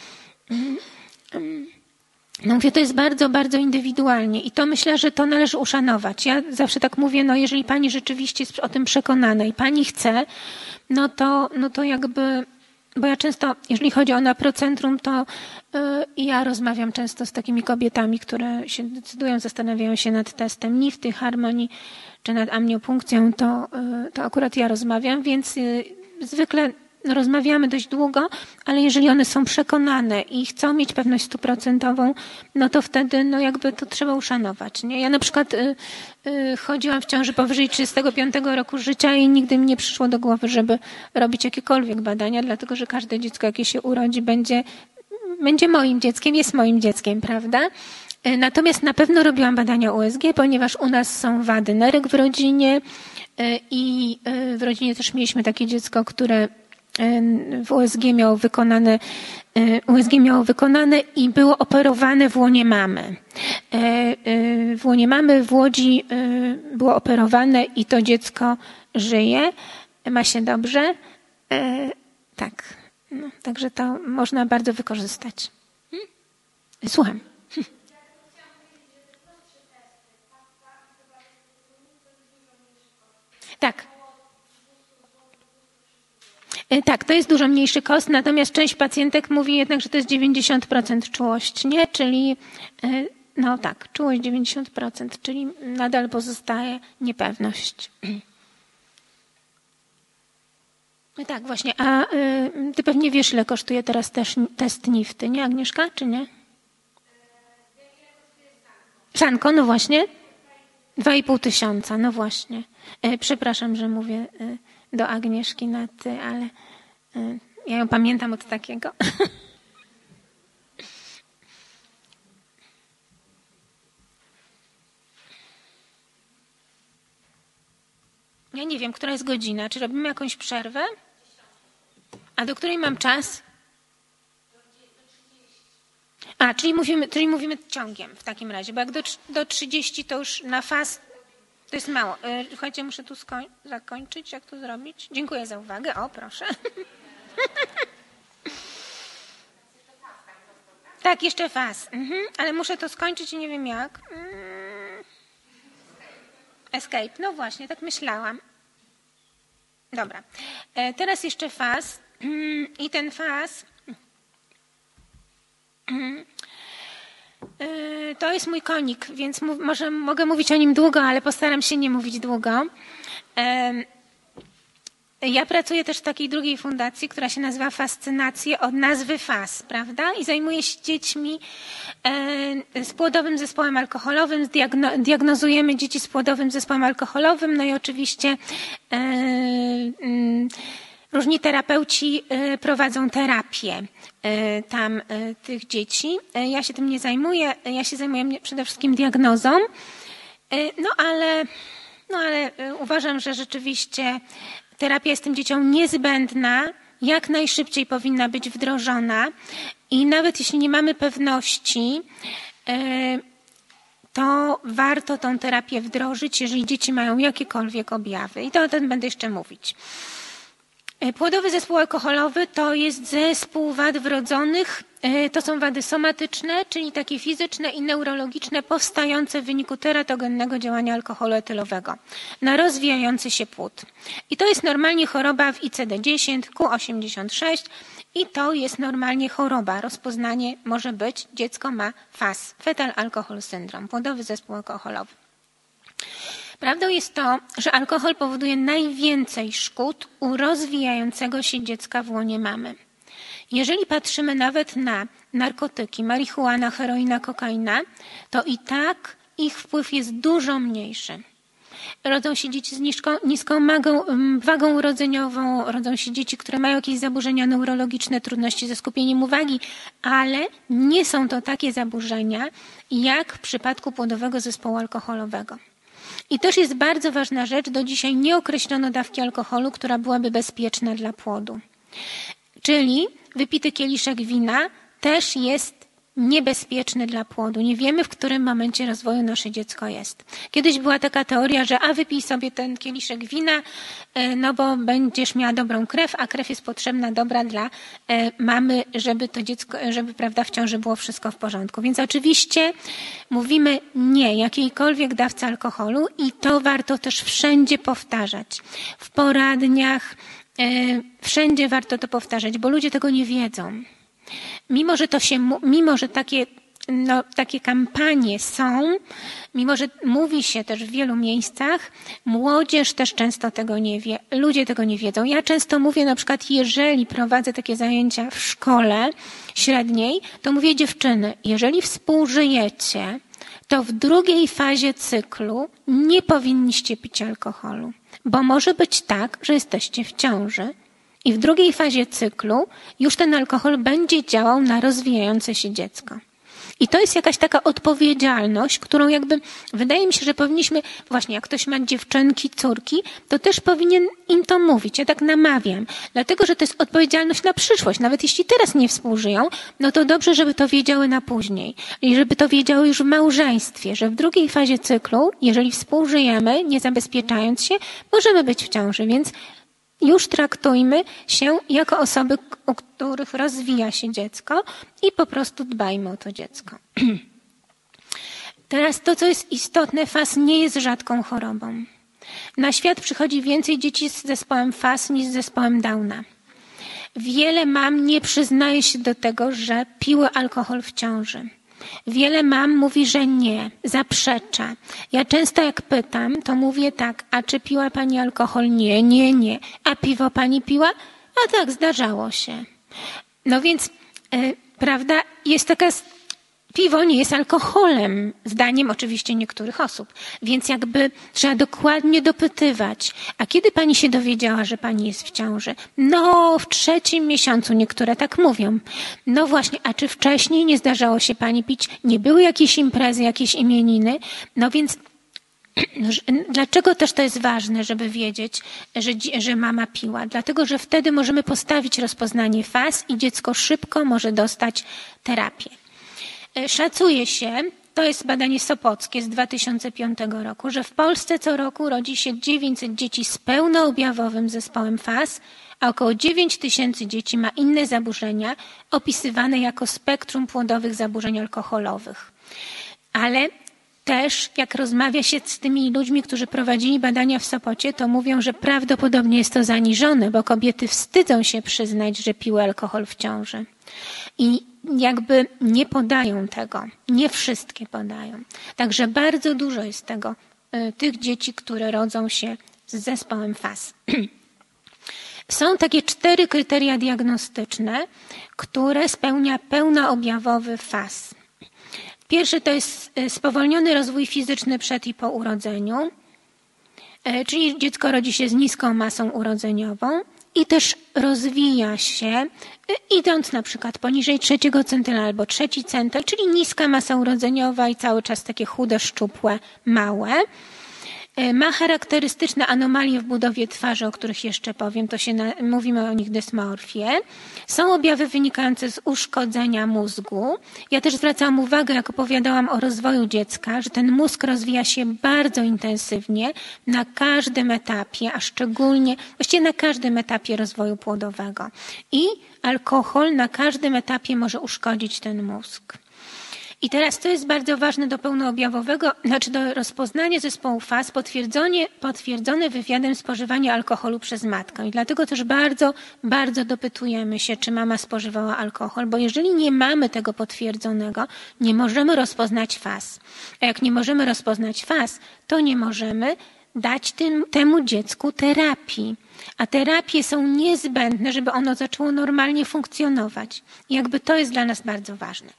No mówię, to jest bardzo, bardzo indywidualnie i to myślę, że to należy uszanować. Ja zawsze tak mówię, no jeżeli pani rzeczywiście jest o tym przekonana i pani chce, no to, no to jakby, bo ja często, jeżeli chodzi o Naprocentrum, to yy, ja rozmawiam często z takimi kobietami, które się decydują, zastanawiają się nad testem nifty, harmonii, czy nad amniopunkcją, to, yy, to akurat ja rozmawiam, więc yy, zwykle rozmawiamy dość długo, ale jeżeli one są przekonane i chcą mieć pewność stuprocentową, no to wtedy no jakby to trzeba uszanować. Nie? Ja na przykład y, y, chodziłam w ciąży powyżej trzydziestego piątego roku życia i nigdy mi nie przyszło do głowy, żeby robić jakiekolwiek badania, dlatego że każde dziecko, jakie się urodzi, będzie, będzie moim dzieckiem, jest moim dzieckiem, prawda? Y, natomiast na pewno robiłam badania U S G, ponieważ u nas są wady nerek w rodzinie y, i y, w rodzinie też mieliśmy takie dziecko, które w U S G miało wykonane, U S G miało wykonane i było operowane w łonie mamy. W łonie mamy w Łodzi było operowane i to dziecko żyje, ma się dobrze. Tak, no, także to można bardzo wykorzystać. Słucham. Tak. Tak, to jest dużo mniejszy koszt, natomiast część pacjentek mówi jednak, że to jest dziewięćdziesiąt procent czułość, nie? Czyli no tak, czułość dziewięćdziesiąt procent, czyli nadal pozostaje niepewność. Tak, właśnie. A y, ty pewnie wiesz, ile kosztuje teraz też test nifty, nie Agnieszka, czy nie? Sanko, no właśnie. Dwa i pół tysiąca, no właśnie. E, przepraszam, że mówię e, do Agnieszki na ty, ale e, Ja ją pamiętam od takiego. Ja nie wiem, która jest godzina. Czy robimy jakąś przerwę? A do której mam czas? A, czyli mówimy, czyli mówimy ciągiem w takim razie, bo jak do, do trzydziestu to już na faz to jest mało. Słuchajcie, muszę tu skoń- zakończyć. Jak to zrobić? Dziękuję za uwagę. O, proszę. Tak, jeszcze faz. Mhm, ale muszę to skończyć i nie wiem jak. Mm. Escape. No właśnie, tak myślałam. Dobra. E, teraz jeszcze faz. Mm, I ten faz mm, e, to jest mój konik, więc mów, może mogę mówić o nim długo, ale postaram się nie mówić długo. E, Ja pracuję też w takiej drugiej fundacji, która się nazywa Fascynacje od nazwy F A S, prawda? I zajmuję się dziećmi e, z płodowym zespołem alkoholowym. Diagno, diagnozujemy dzieci z płodowym zespołem alkoholowym. No i oczywiście e, m, różni terapeuci e, prowadzą terapię e, tam e, tych dzieci. E, ja się tym nie zajmuję. Ja się zajmuję przede wszystkim diagnozą. E, no ale, no ale e, uważam, że rzeczywiście terapia jest tym dzieciom niezbędna, jak najszybciej powinna być wdrożona i nawet jeśli nie mamy pewności, to warto tą terapię wdrożyć, jeżeli dzieci mają jakiekolwiek objawy. I to o tym będę jeszcze mówić. Płodowy zespół alkoholowy to jest zespół wad wrodzonych. To są wady somatyczne, czyli takie fizyczne i neurologiczne powstające w wyniku teratogennego działania alkoholu etylowego na rozwijający się płód. I to jest normalnie choroba w I C D dziesięć, Q osiemdziesiąt sześć i to jest normalnie choroba. Rozpoznanie może być, dziecko ma F A S, Fetal Alcohol Syndrome, płodowy zespół alkoholowy. Prawdą jest to, że alkohol powoduje najwięcej szkód u rozwijającego się dziecka w łonie mamy. Jeżeli patrzymy nawet na narkotyki, marihuana, heroina, kokaina, to i tak ich wpływ jest dużo mniejszy. Rodzą się dzieci z niską, niską magą, wagą urodzeniową, rodzą się dzieci, które mają jakieś zaburzenia neurologiczne, trudności ze skupieniem uwagi, ale nie są to takie zaburzenia jak w przypadku płodowego zespołu alkoholowego. I też jest bardzo ważna rzecz, do dzisiaj nie określono dawki alkoholu, która byłaby bezpieczna dla płodu. Czyli wypity kieliszek wina też jest niebezpieczny dla płodu. Nie wiemy, w którym momencie rozwoju nasze dziecko jest. Kiedyś była taka teoria, że a wypij sobie ten kieliszek wina, no bo będziesz miała dobrą krew, a krew jest potrzebna dobra dla mamy, żeby to dziecko, żeby prawda w ciąży było wszystko w porządku. Więc oczywiście mówimy nie jakiejkolwiek dawce alkoholu i to warto też wszędzie powtarzać. W poradniach, wszędzie warto to powtarzać, bo ludzie tego nie wiedzą. Mimo, że to się, mimo, że takie, no, takie kampanie są, mimo, że mówi się też w wielu miejscach, młodzież też często tego nie wie, ludzie tego nie wiedzą. Ja często mówię na przykład, jeżeli prowadzę takie zajęcia w szkole średniej, to mówię dziewczyny, jeżeli współżyjecie, to w drugiej fazie cyklu nie powinniście pić alkoholu, bo może być tak, że jesteście w ciąży. I w drugiej fazie cyklu już ten alkohol będzie działał na rozwijające się dziecko. I to jest jakaś taka odpowiedzialność, którą jakby wydaje mi się, że powinniśmy, właśnie jak ktoś ma dziewczynki, córki, to też powinien im to mówić. Ja tak namawiam, dlatego że to jest odpowiedzialność na przyszłość. Nawet jeśli teraz nie współżyją, no to dobrze, żeby to wiedziały na później. I żeby to wiedziały już w małżeństwie, że w drugiej fazie cyklu, jeżeli współżyjemy, nie zabezpieczając się, możemy być w ciąży, więc już traktujmy się jako osoby, u których rozwija się dziecko i po prostu dbajmy o to dziecko. Teraz to, co jest istotne, F A S nie jest rzadką chorobą. Na świat przychodzi więcej dzieci z zespołem F A S niż z zespołem Downa. Wiele mam nie przyznaje się do tego, że piły alkohol w ciąży. Wiele mam mówi, że nie, zaprzecza. Ja często jak pytam, to mówię tak, a czy piła pani alkohol? Nie, nie, nie. A piwo pani piła? A tak, zdarzało się. No więc, yy, prawda, jest taka piwo nie jest alkoholem, zdaniem oczywiście niektórych osób. Więc jakby trzeba dokładnie dopytywać. A kiedy pani się dowiedziała, że pani jest w ciąży? No, w trzecim miesiącu, niektóre tak mówią. No właśnie, a czy wcześniej nie zdarzało się pani pić? Nie były jakieś imprezy, jakieś imieniny? No więc dlaczego też to jest ważne, żeby wiedzieć, że, że mama piła? Dlatego, że wtedy możemy postawić rozpoznanie faz i dziecko szybko może dostać terapię. Szacuje się, to jest badanie sopockie z dwa tysiące piątego roku, że w Polsce co roku rodzi się dziewięćset dzieci z pełnoobjawowym zespołem faz, a około dziewięć tysięcy dzieci ma inne zaburzenia opisywane jako spektrum płodowych zaburzeń alkoholowych. Ale też jak rozmawia się z tymi ludźmi, którzy prowadzili badania w Sopocie, to mówią, że prawdopodobnie jest to zaniżone, bo kobiety wstydzą się przyznać, że piły alkohol w ciąży. I jakby nie podają tego. Nie wszystkie podają. Także bardzo dużo jest tego, tych dzieci, które rodzą się z zespołem faz. Są takie cztery kryteria diagnostyczne, które spełnia pełnoobjawowy faz. Pierwszy to jest spowolniony rozwój fizyczny przed i po urodzeniu, czyli dziecko rodzi się z niską masą urodzeniową i też rozwija się, idąc na przykład poniżej trzeciego centyla albo trzeci centyl, czyli niska masa urodzeniowa i cały czas takie chude, szczupłe, małe. Ma charakterystyczne anomalie w budowie twarzy, o których jeszcze powiem, to się na, mówimy o nich dysmorfie. Są objawy wynikające z uszkodzenia mózgu. Ja też zwracałam uwagę, jak opowiadałam o rozwoju dziecka, że ten mózg rozwija się bardzo intensywnie na każdym etapie, a szczególnie, właściwie na każdym etapie rozwoju płodowego. I alkohol na każdym etapie może uszkodzić ten mózg. I teraz to jest bardzo ważne do pełnoobjawowego, znaczy do rozpoznania zespołu faz, potwierdzone, potwierdzone wywiadem spożywania alkoholu przez matkę. I dlatego też bardzo, bardzo dopytujemy się, czy mama spożywała alkohol, bo jeżeli nie mamy tego potwierdzonego, nie możemy rozpoznać faz. A jak nie możemy rozpoznać faz, to nie możemy dać tym, temu dziecku terapii. A terapie są niezbędne, żeby ono zaczęło normalnie funkcjonować. I jakby to jest dla nas bardzo ważne.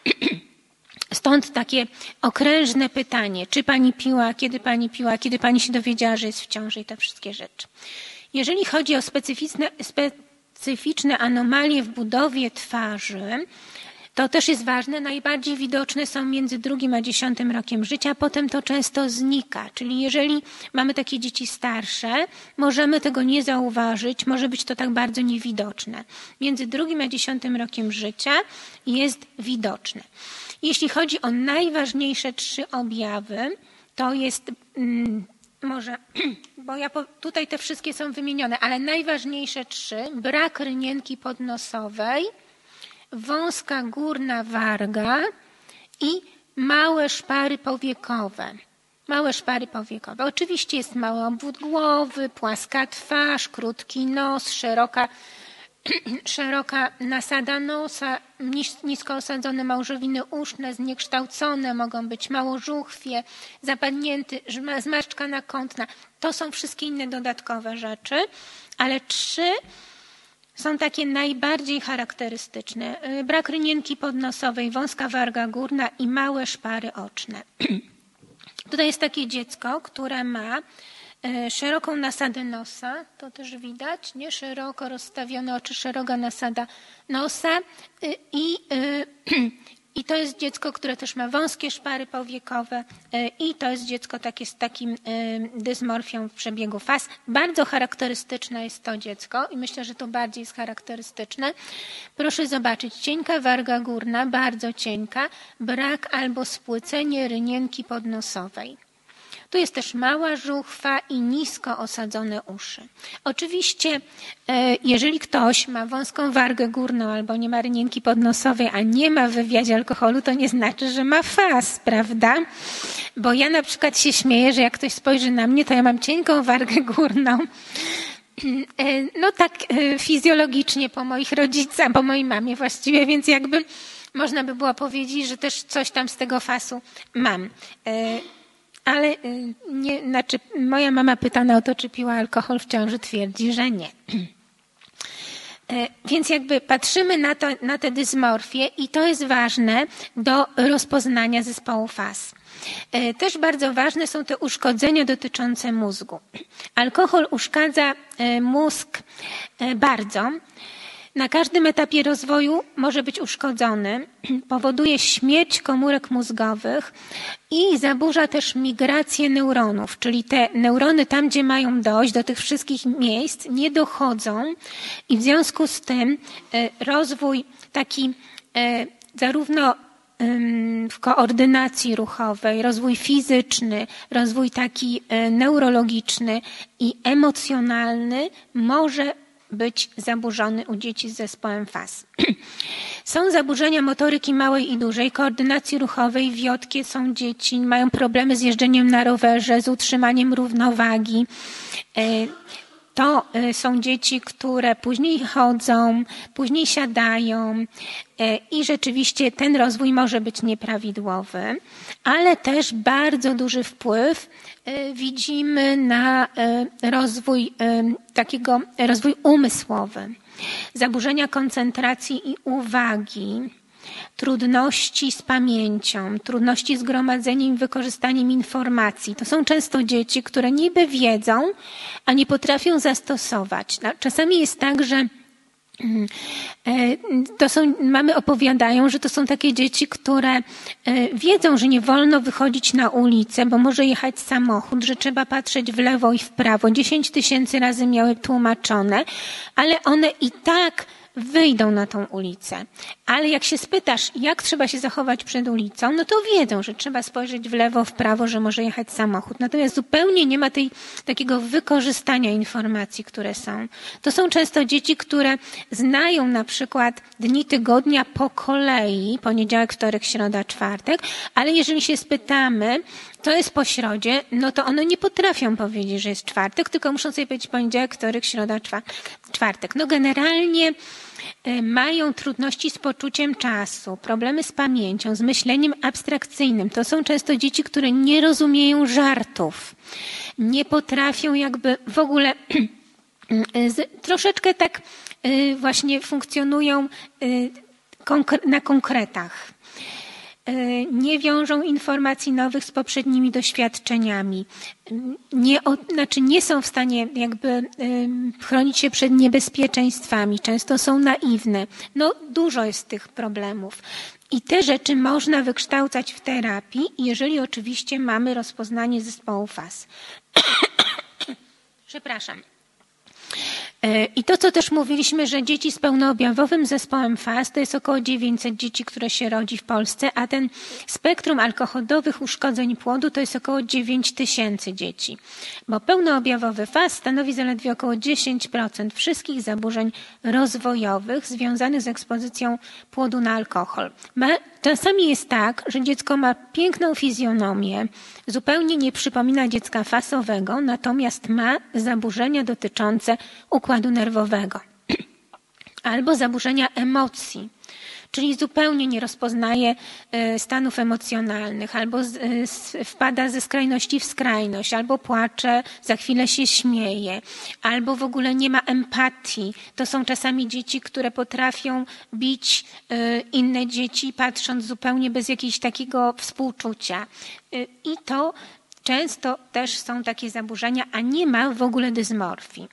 Stąd takie okrężne pytanie, czy pani piła, kiedy pani piła, kiedy pani się dowiedziała, że jest w ciąży i te wszystkie rzeczy. Jeżeli chodzi o specyficzne, specyficzne anomalie w budowie twarzy, to też jest ważne, najbardziej widoczne są między drugim a dziesiątym rokiem życia, potem to często znika. Czyli jeżeli mamy takie dzieci starsze, możemy tego nie zauważyć, może być to tak bardzo niewidoczne. Między drugim a dziesiątym rokiem życia jest widoczne. Jeśli chodzi o najważniejsze trzy objawy, to jest mm, może, bo ja po, tutaj te wszystkie są wymienione, ale najważniejsze trzy, brak rynienki podnosowej, wąska górna warga i małe szpary powiekowe. Małe szpary powiekowe. Oczywiście jest mały obwód głowy, płaska twarz, krótki nos, szeroka szeroka nasada nosa, nisko osadzone małżowiny uszne, zniekształcone, mogą być małożuchwie, zapadnięty, zmarszczka nakątna. To są wszystkie inne dodatkowe rzeczy, ale trzy są takie najbardziej charakterystyczne. Brak rynienki podnosowej, wąska warga górna i małe szpary oczne. Tutaj jest takie dziecko, które ma szeroką nasadę nosa, to też widać, nie? Szeroko rozstawione oczy, szeroka nasada nosa i, i to jest dziecko, które też ma wąskie szpary powiekowe i to jest dziecko takie z takim dysmorfią w przebiegu faz. Bardzo charakterystyczne jest to dziecko i myślę, że to bardziej jest charakterystyczne. Proszę zobaczyć, cienka warga górna, bardzo cienka, brak albo spłycenie rynienki podnosowej. Tu jest też mała żuchwa i nisko osadzone uszy. Oczywiście, jeżeli ktoś ma wąską wargę górną albo nie ma rynienki podnosowej, a nie ma w wywiadzie alkoholu, to nie znaczy, że ma faz, prawda? Bo ja na przykład się śmieję, że jak ktoś spojrzy na mnie, to ja mam cienką wargę górną. No tak fizjologicznie po moich rodzicach, po mojej mamie właściwie, więc jakby można by było powiedzieć, że też coś tam z tego fasu mam. Ale nie, znaczy moja mama pytana o to, czy piła alkohol w ciąży, twierdzi, że nie. Więc jakby patrzymy na, to, na te dysmorfie i to jest ważne do rozpoznania zespołu F A S. Też bardzo ważne są te uszkodzenia dotyczące mózgu. Alkohol uszkadza mózg bardzo. Na każdym etapie rozwoju może być uszkodzony, powoduje śmierć komórek mózgowych i zaburza też migrację neuronów, czyli te neurony tam, gdzie mają dojść, do tych wszystkich miejsc, nie dochodzą i w związku z tym rozwój taki zarówno w koordynacji ruchowej, rozwój fizyczny, rozwój taki neurologiczny i emocjonalny może być zaburzony u dzieci z zespołem F A S. Są zaburzenia motoryki małej i dużej, koordynacji ruchowej, wiotkie są dzieci, mają problemy z jeżdżeniem na rowerze, z utrzymaniem równowagi. To są dzieci, które później chodzą, później siadają i rzeczywiście ten rozwój może być nieprawidłowy, ale też bardzo duży wpływ widzimy na rozwój takiego, rozwój umysłowy, zaburzenia koncentracji i uwagi, trudności z pamięcią, trudności z gromadzeniem i wykorzystaniem informacji. To są często dzieci, które niby wiedzą, a nie potrafią zastosować. Czasami jest tak, że to są, mamy opowiadają, że to są takie dzieci, które wiedzą, że nie wolno wychodzić na ulicę, bo może jechać samochód, że trzeba patrzeć w lewo i w prawo. Dziesięć tysięcy razy miały tłumaczone, ale one i tak wyjdą na tą ulicę. Ale jak się spytasz, jak trzeba się zachować przed ulicą, no to wiedzą, że trzeba spojrzeć w lewo, w prawo, że może jechać samochód. Natomiast zupełnie nie ma tej, takiego wykorzystania informacji, które są. To są często dzieci, które znają na przykład dni tygodnia po kolei, poniedziałek, wtorek, środa, czwartek, ale jeżeli się spytamy, co jest po środzie, no to one nie potrafią powiedzieć, że jest czwartek, tylko muszą sobie powiedzieć poniedziałek, wtorek, środa, czwartek. No generalnie mają trudności z poczuciem czasu, problemy z pamięcią, z myśleniem abstrakcyjnym. To są często dzieci, które nie rozumieją żartów, nie potrafią jakby w ogóle troszeczkę tak właśnie funkcjonują na konkretach. Nie wiążą informacji nowych z poprzednimi doświadczeniami. Nie, znaczy nie są w stanie jakby chronić się przed niebezpieczeństwami. Często są naiwne. No dużo jest tych problemów. I te rzeczy można wykształcać w terapii, jeżeli oczywiście mamy rozpoznanie zespołu F A S. Przepraszam. I to, co też mówiliśmy, że dzieci z pełnoobjawowym zespołem F A S to jest około dziewięćset dzieci, które się rodzi w Polsce, a ten spektrum alkoholowych uszkodzeń płodu to jest około dziewięć tysięcy dzieci. Bo pełnoobjawowy F A S stanowi zaledwie około dziesięć procent wszystkich zaburzeń rozwojowych związanych z ekspozycją płodu na alkohol. Ma, czasami jest tak, że dziecko ma piękną fizjonomię, zupełnie nie przypomina dziecka fasowego, natomiast ma zaburzenia dotyczące układu nerwowego albo zaburzenia emocji, czyli zupełnie nie rozpoznaje stanów emocjonalnych, albo wpada ze skrajności w skrajność, albo płacze, za chwilę się śmieje, albo w ogóle nie ma empatii. To są czasami dzieci, które potrafią bić inne dzieci, patrząc zupełnie bez jakiegoś takiego współczucia. I to często też są takie zaburzenia, a nie ma w ogóle dysmorfii.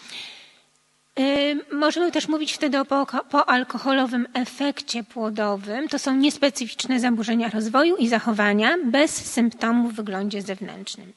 Możemy też mówić wtedy o poalkoholowym efekcie płodowym. To są niespecyficzne zaburzenia rozwoju i zachowania bez symptomów w wyglądzie zewnętrznym.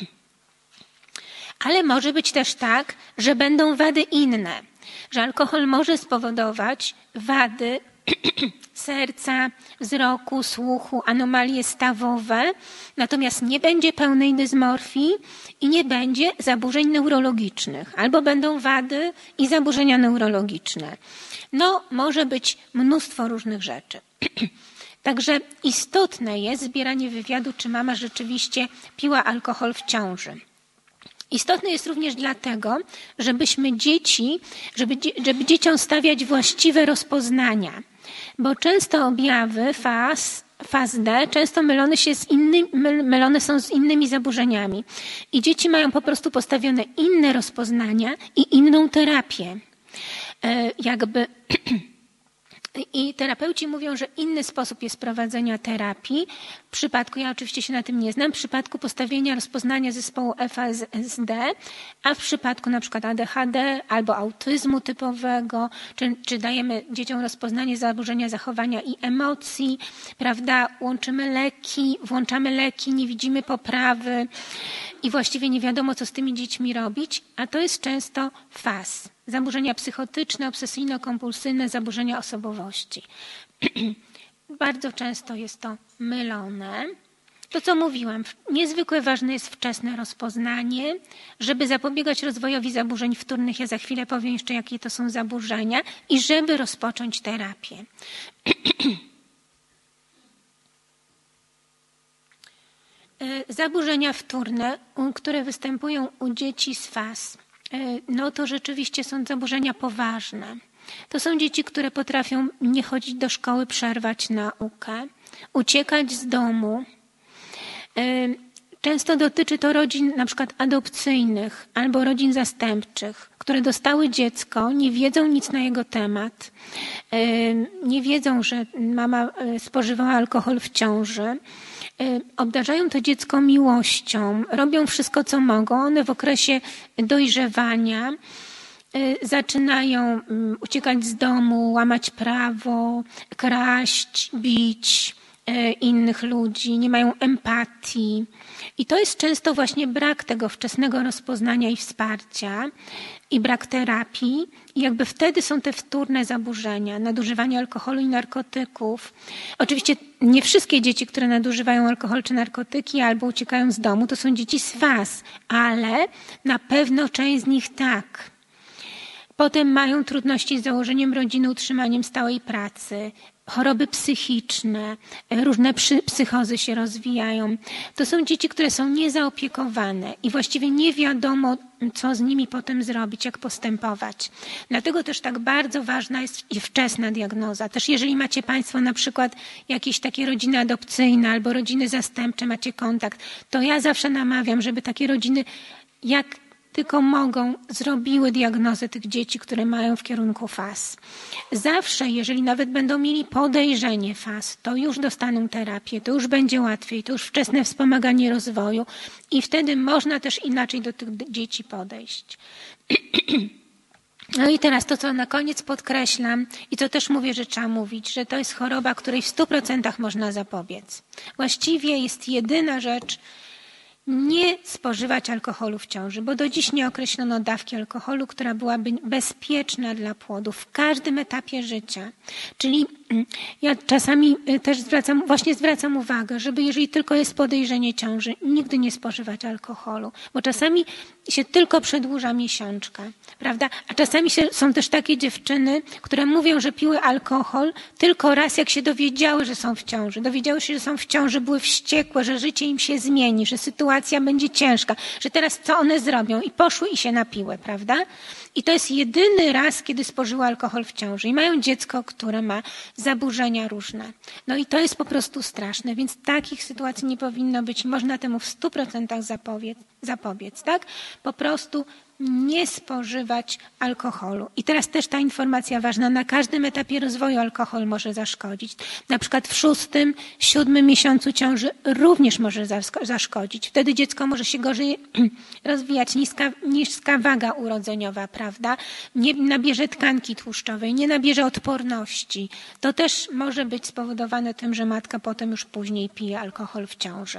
Ale może być też tak, że będą wady inne, że alkohol może spowodować wady serca, wzroku, słuchu, anomalie stawowe, natomiast nie będzie pełnej dysmorfii i nie będzie zaburzeń neurologicznych, albo będą wady i zaburzenia neurologiczne. No, może być mnóstwo różnych rzeczy. Także istotne jest zbieranie wywiadu, czy mama rzeczywiście piła alkohol w ciąży. Istotne jest również dlatego, żebyśmy dzieci, żeby, żeby dzieciom stawiać właściwe rozpoznania, bo często objawy faz, faz D często mylone, się z innymi, mylone są z innymi zaburzeniami i dzieci mają po prostu postawione inne rozpoznania i inną terapię. jakby i terapeuci mówią, że inny sposób jest prowadzenia terapii. W przypadku, ja oczywiście się na tym nie znam, w przypadku postawienia rozpoznania zespołu F A S D, a w przypadku na przykład A D H D albo autyzmu typowego, czy, czy dajemy dzieciom rozpoznanie zaburzenia zachowania i emocji, prawda, łączymy leki, włączamy leki, nie widzimy poprawy i właściwie nie wiadomo, co z tymi dziećmi robić, a to jest często F A S. Zaburzenia psychotyczne, obsesyjno-kompulsywne, zaburzenia osobowości. Bardzo często jest to mylone. To, co mówiłam, niezwykle ważne jest wczesne rozpoznanie, żeby zapobiegać rozwojowi zaburzeń wtórnych. Ja za chwilę powiem jeszcze, jakie to są zaburzenia i żeby rozpocząć terapię. Zaburzenia wtórne, które występują u dzieci z F A S, no to rzeczywiście są zaburzenia poważne. To są dzieci, które potrafią nie chodzić do szkoły, przerwać naukę, uciekać z domu. Często dotyczy to rodzin na przykład adopcyjnych albo rodzin zastępczych, które dostały dziecko, nie wiedzą nic na jego temat, nie wiedzą, że mama spożywała alkohol w ciąży. Obdarzają to dziecko miłością, robią wszystko, co mogą. One w okresie dojrzewania zaczynają uciekać z domu, łamać prawo, kraść, bić innych ludzi, nie mają empatii. I to jest często właśnie brak tego wczesnego rozpoznania i wsparcia i brak terapii. I jakby wtedy są te wtórne zaburzenia, nadużywanie alkoholu i narkotyków. Oczywiście nie wszystkie dzieci, które nadużywają alkohol czy narkotyki albo uciekają z domu, to są dzieci z F A S, ale na pewno część z nich tak. Potem mają trudności z założeniem rodziny, utrzymaniem stałej pracy, choroby psychiczne, różne psychozy się rozwijają. To są dzieci, które są niezaopiekowane i właściwie nie wiadomo, co z nimi potem zrobić, jak postępować. Dlatego też tak bardzo ważna jest wczesna diagnoza. Też jeżeli macie Państwo na przykład jakieś takie rodziny adopcyjne albo rodziny zastępcze, macie kontakt, to ja zawsze namawiam, żeby takie rodziny jak tylko mogą, zrobiły diagnozę tych dzieci, które mają w kierunku F A S. Zawsze, jeżeli nawet będą mieli podejrzenie F A S, to już dostaną terapię, to już będzie łatwiej, to już wczesne wspomaganie rozwoju i wtedy można też inaczej do tych dzieci podejść. No i teraz to, co na koniec podkreślam i co też mówię, że trzeba mówić, że to jest choroba, której w stu procentach można zapobiec. Właściwie jest jedyna rzecz, nie spożywać alkoholu w ciąży, bo do dziś nie określono dawki alkoholu, która byłaby bezpieczna dla płodu w każdym etapie życia. Czyli ja czasami też zwracam, właśnie zwracam uwagę, żeby jeżeli tylko jest podejrzenie ciąży, nigdy nie spożywać alkoholu, bo czasami się tylko przedłuża miesiączka, prawda? A czasami się, są też takie dziewczyny, które mówią, że piły alkohol tylko raz, jak się dowiedziały, że są w ciąży. Dowiedziały się, że są w ciąży, były wściekłe, że życie im się zmieni, że sytuacja będzie ciężka, że teraz co one zrobią? I poszły i się napiły, prawda? I to jest jedyny raz, kiedy spożyły alkohol w ciąży. I mają dziecko, które ma zaburzenia różne. No i to jest po prostu straszne, więc takich sytuacji nie powinno być. Można temu w stu procentach zapobiec, zapobiec, tak? Po prostu nie spożywać alkoholu. I teraz też ta informacja ważna. Na każdym etapie rozwoju alkohol może zaszkodzić. Na przykład w szóstym, siódmym miesiącu ciąży również może zaszkodzić. Wtedy dziecko może się gorzej rozwijać, niska, niska waga urodzeniowa, prawda? Nie nabierze tkanki tłuszczowej, nie nabierze odporności. To też może być spowodowane tym, że matka potem już później pije alkohol w ciąży.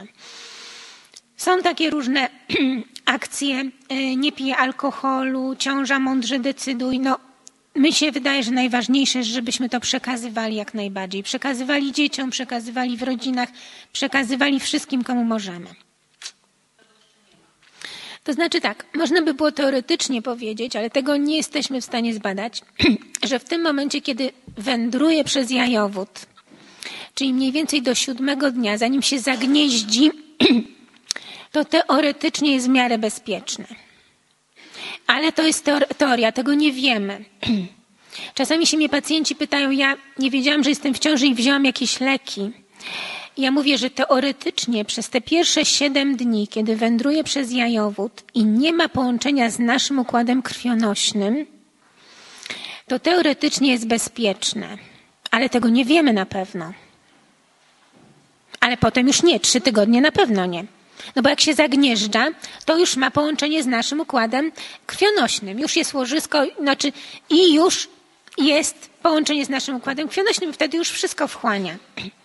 Są takie różne akcje, nie pije alkoholu, ciąża, mądrze decyduj. No, mi się wydaje, że najważniejsze jest, żebyśmy to przekazywali jak najbardziej. Przekazywali dzieciom, przekazywali w rodzinach, przekazywali wszystkim, komu możemy. To znaczy tak, można by było teoretycznie powiedzieć, ale tego nie jesteśmy w stanie zbadać, że w tym momencie, kiedy wędruje przez jajowód, czyli mniej więcej do siódmego dnia, zanim się zagnieździ, to teoretycznie jest w miarę bezpieczne. Ale to jest teoria, tego nie wiemy. Czasami się mnie pacjenci pytają, ja nie wiedziałam, że jestem w ciąży i wzięłam jakieś leki. I ja mówię, że teoretycznie przez te pierwsze siedem dni, kiedy wędruje przez jajowód i nie ma połączenia z naszym układem krwionośnym, to teoretycznie jest bezpieczne, ale tego nie wiemy na pewno. Ale potem już nie, trzy tygodnie na pewno nie. No bo jak się zagnieżdża, to już ma połączenie z naszym układem krwionośnym. Już jest łożysko, znaczy i już jest połączenie z naszym układem krwionośnym, wtedy już wszystko wchłania.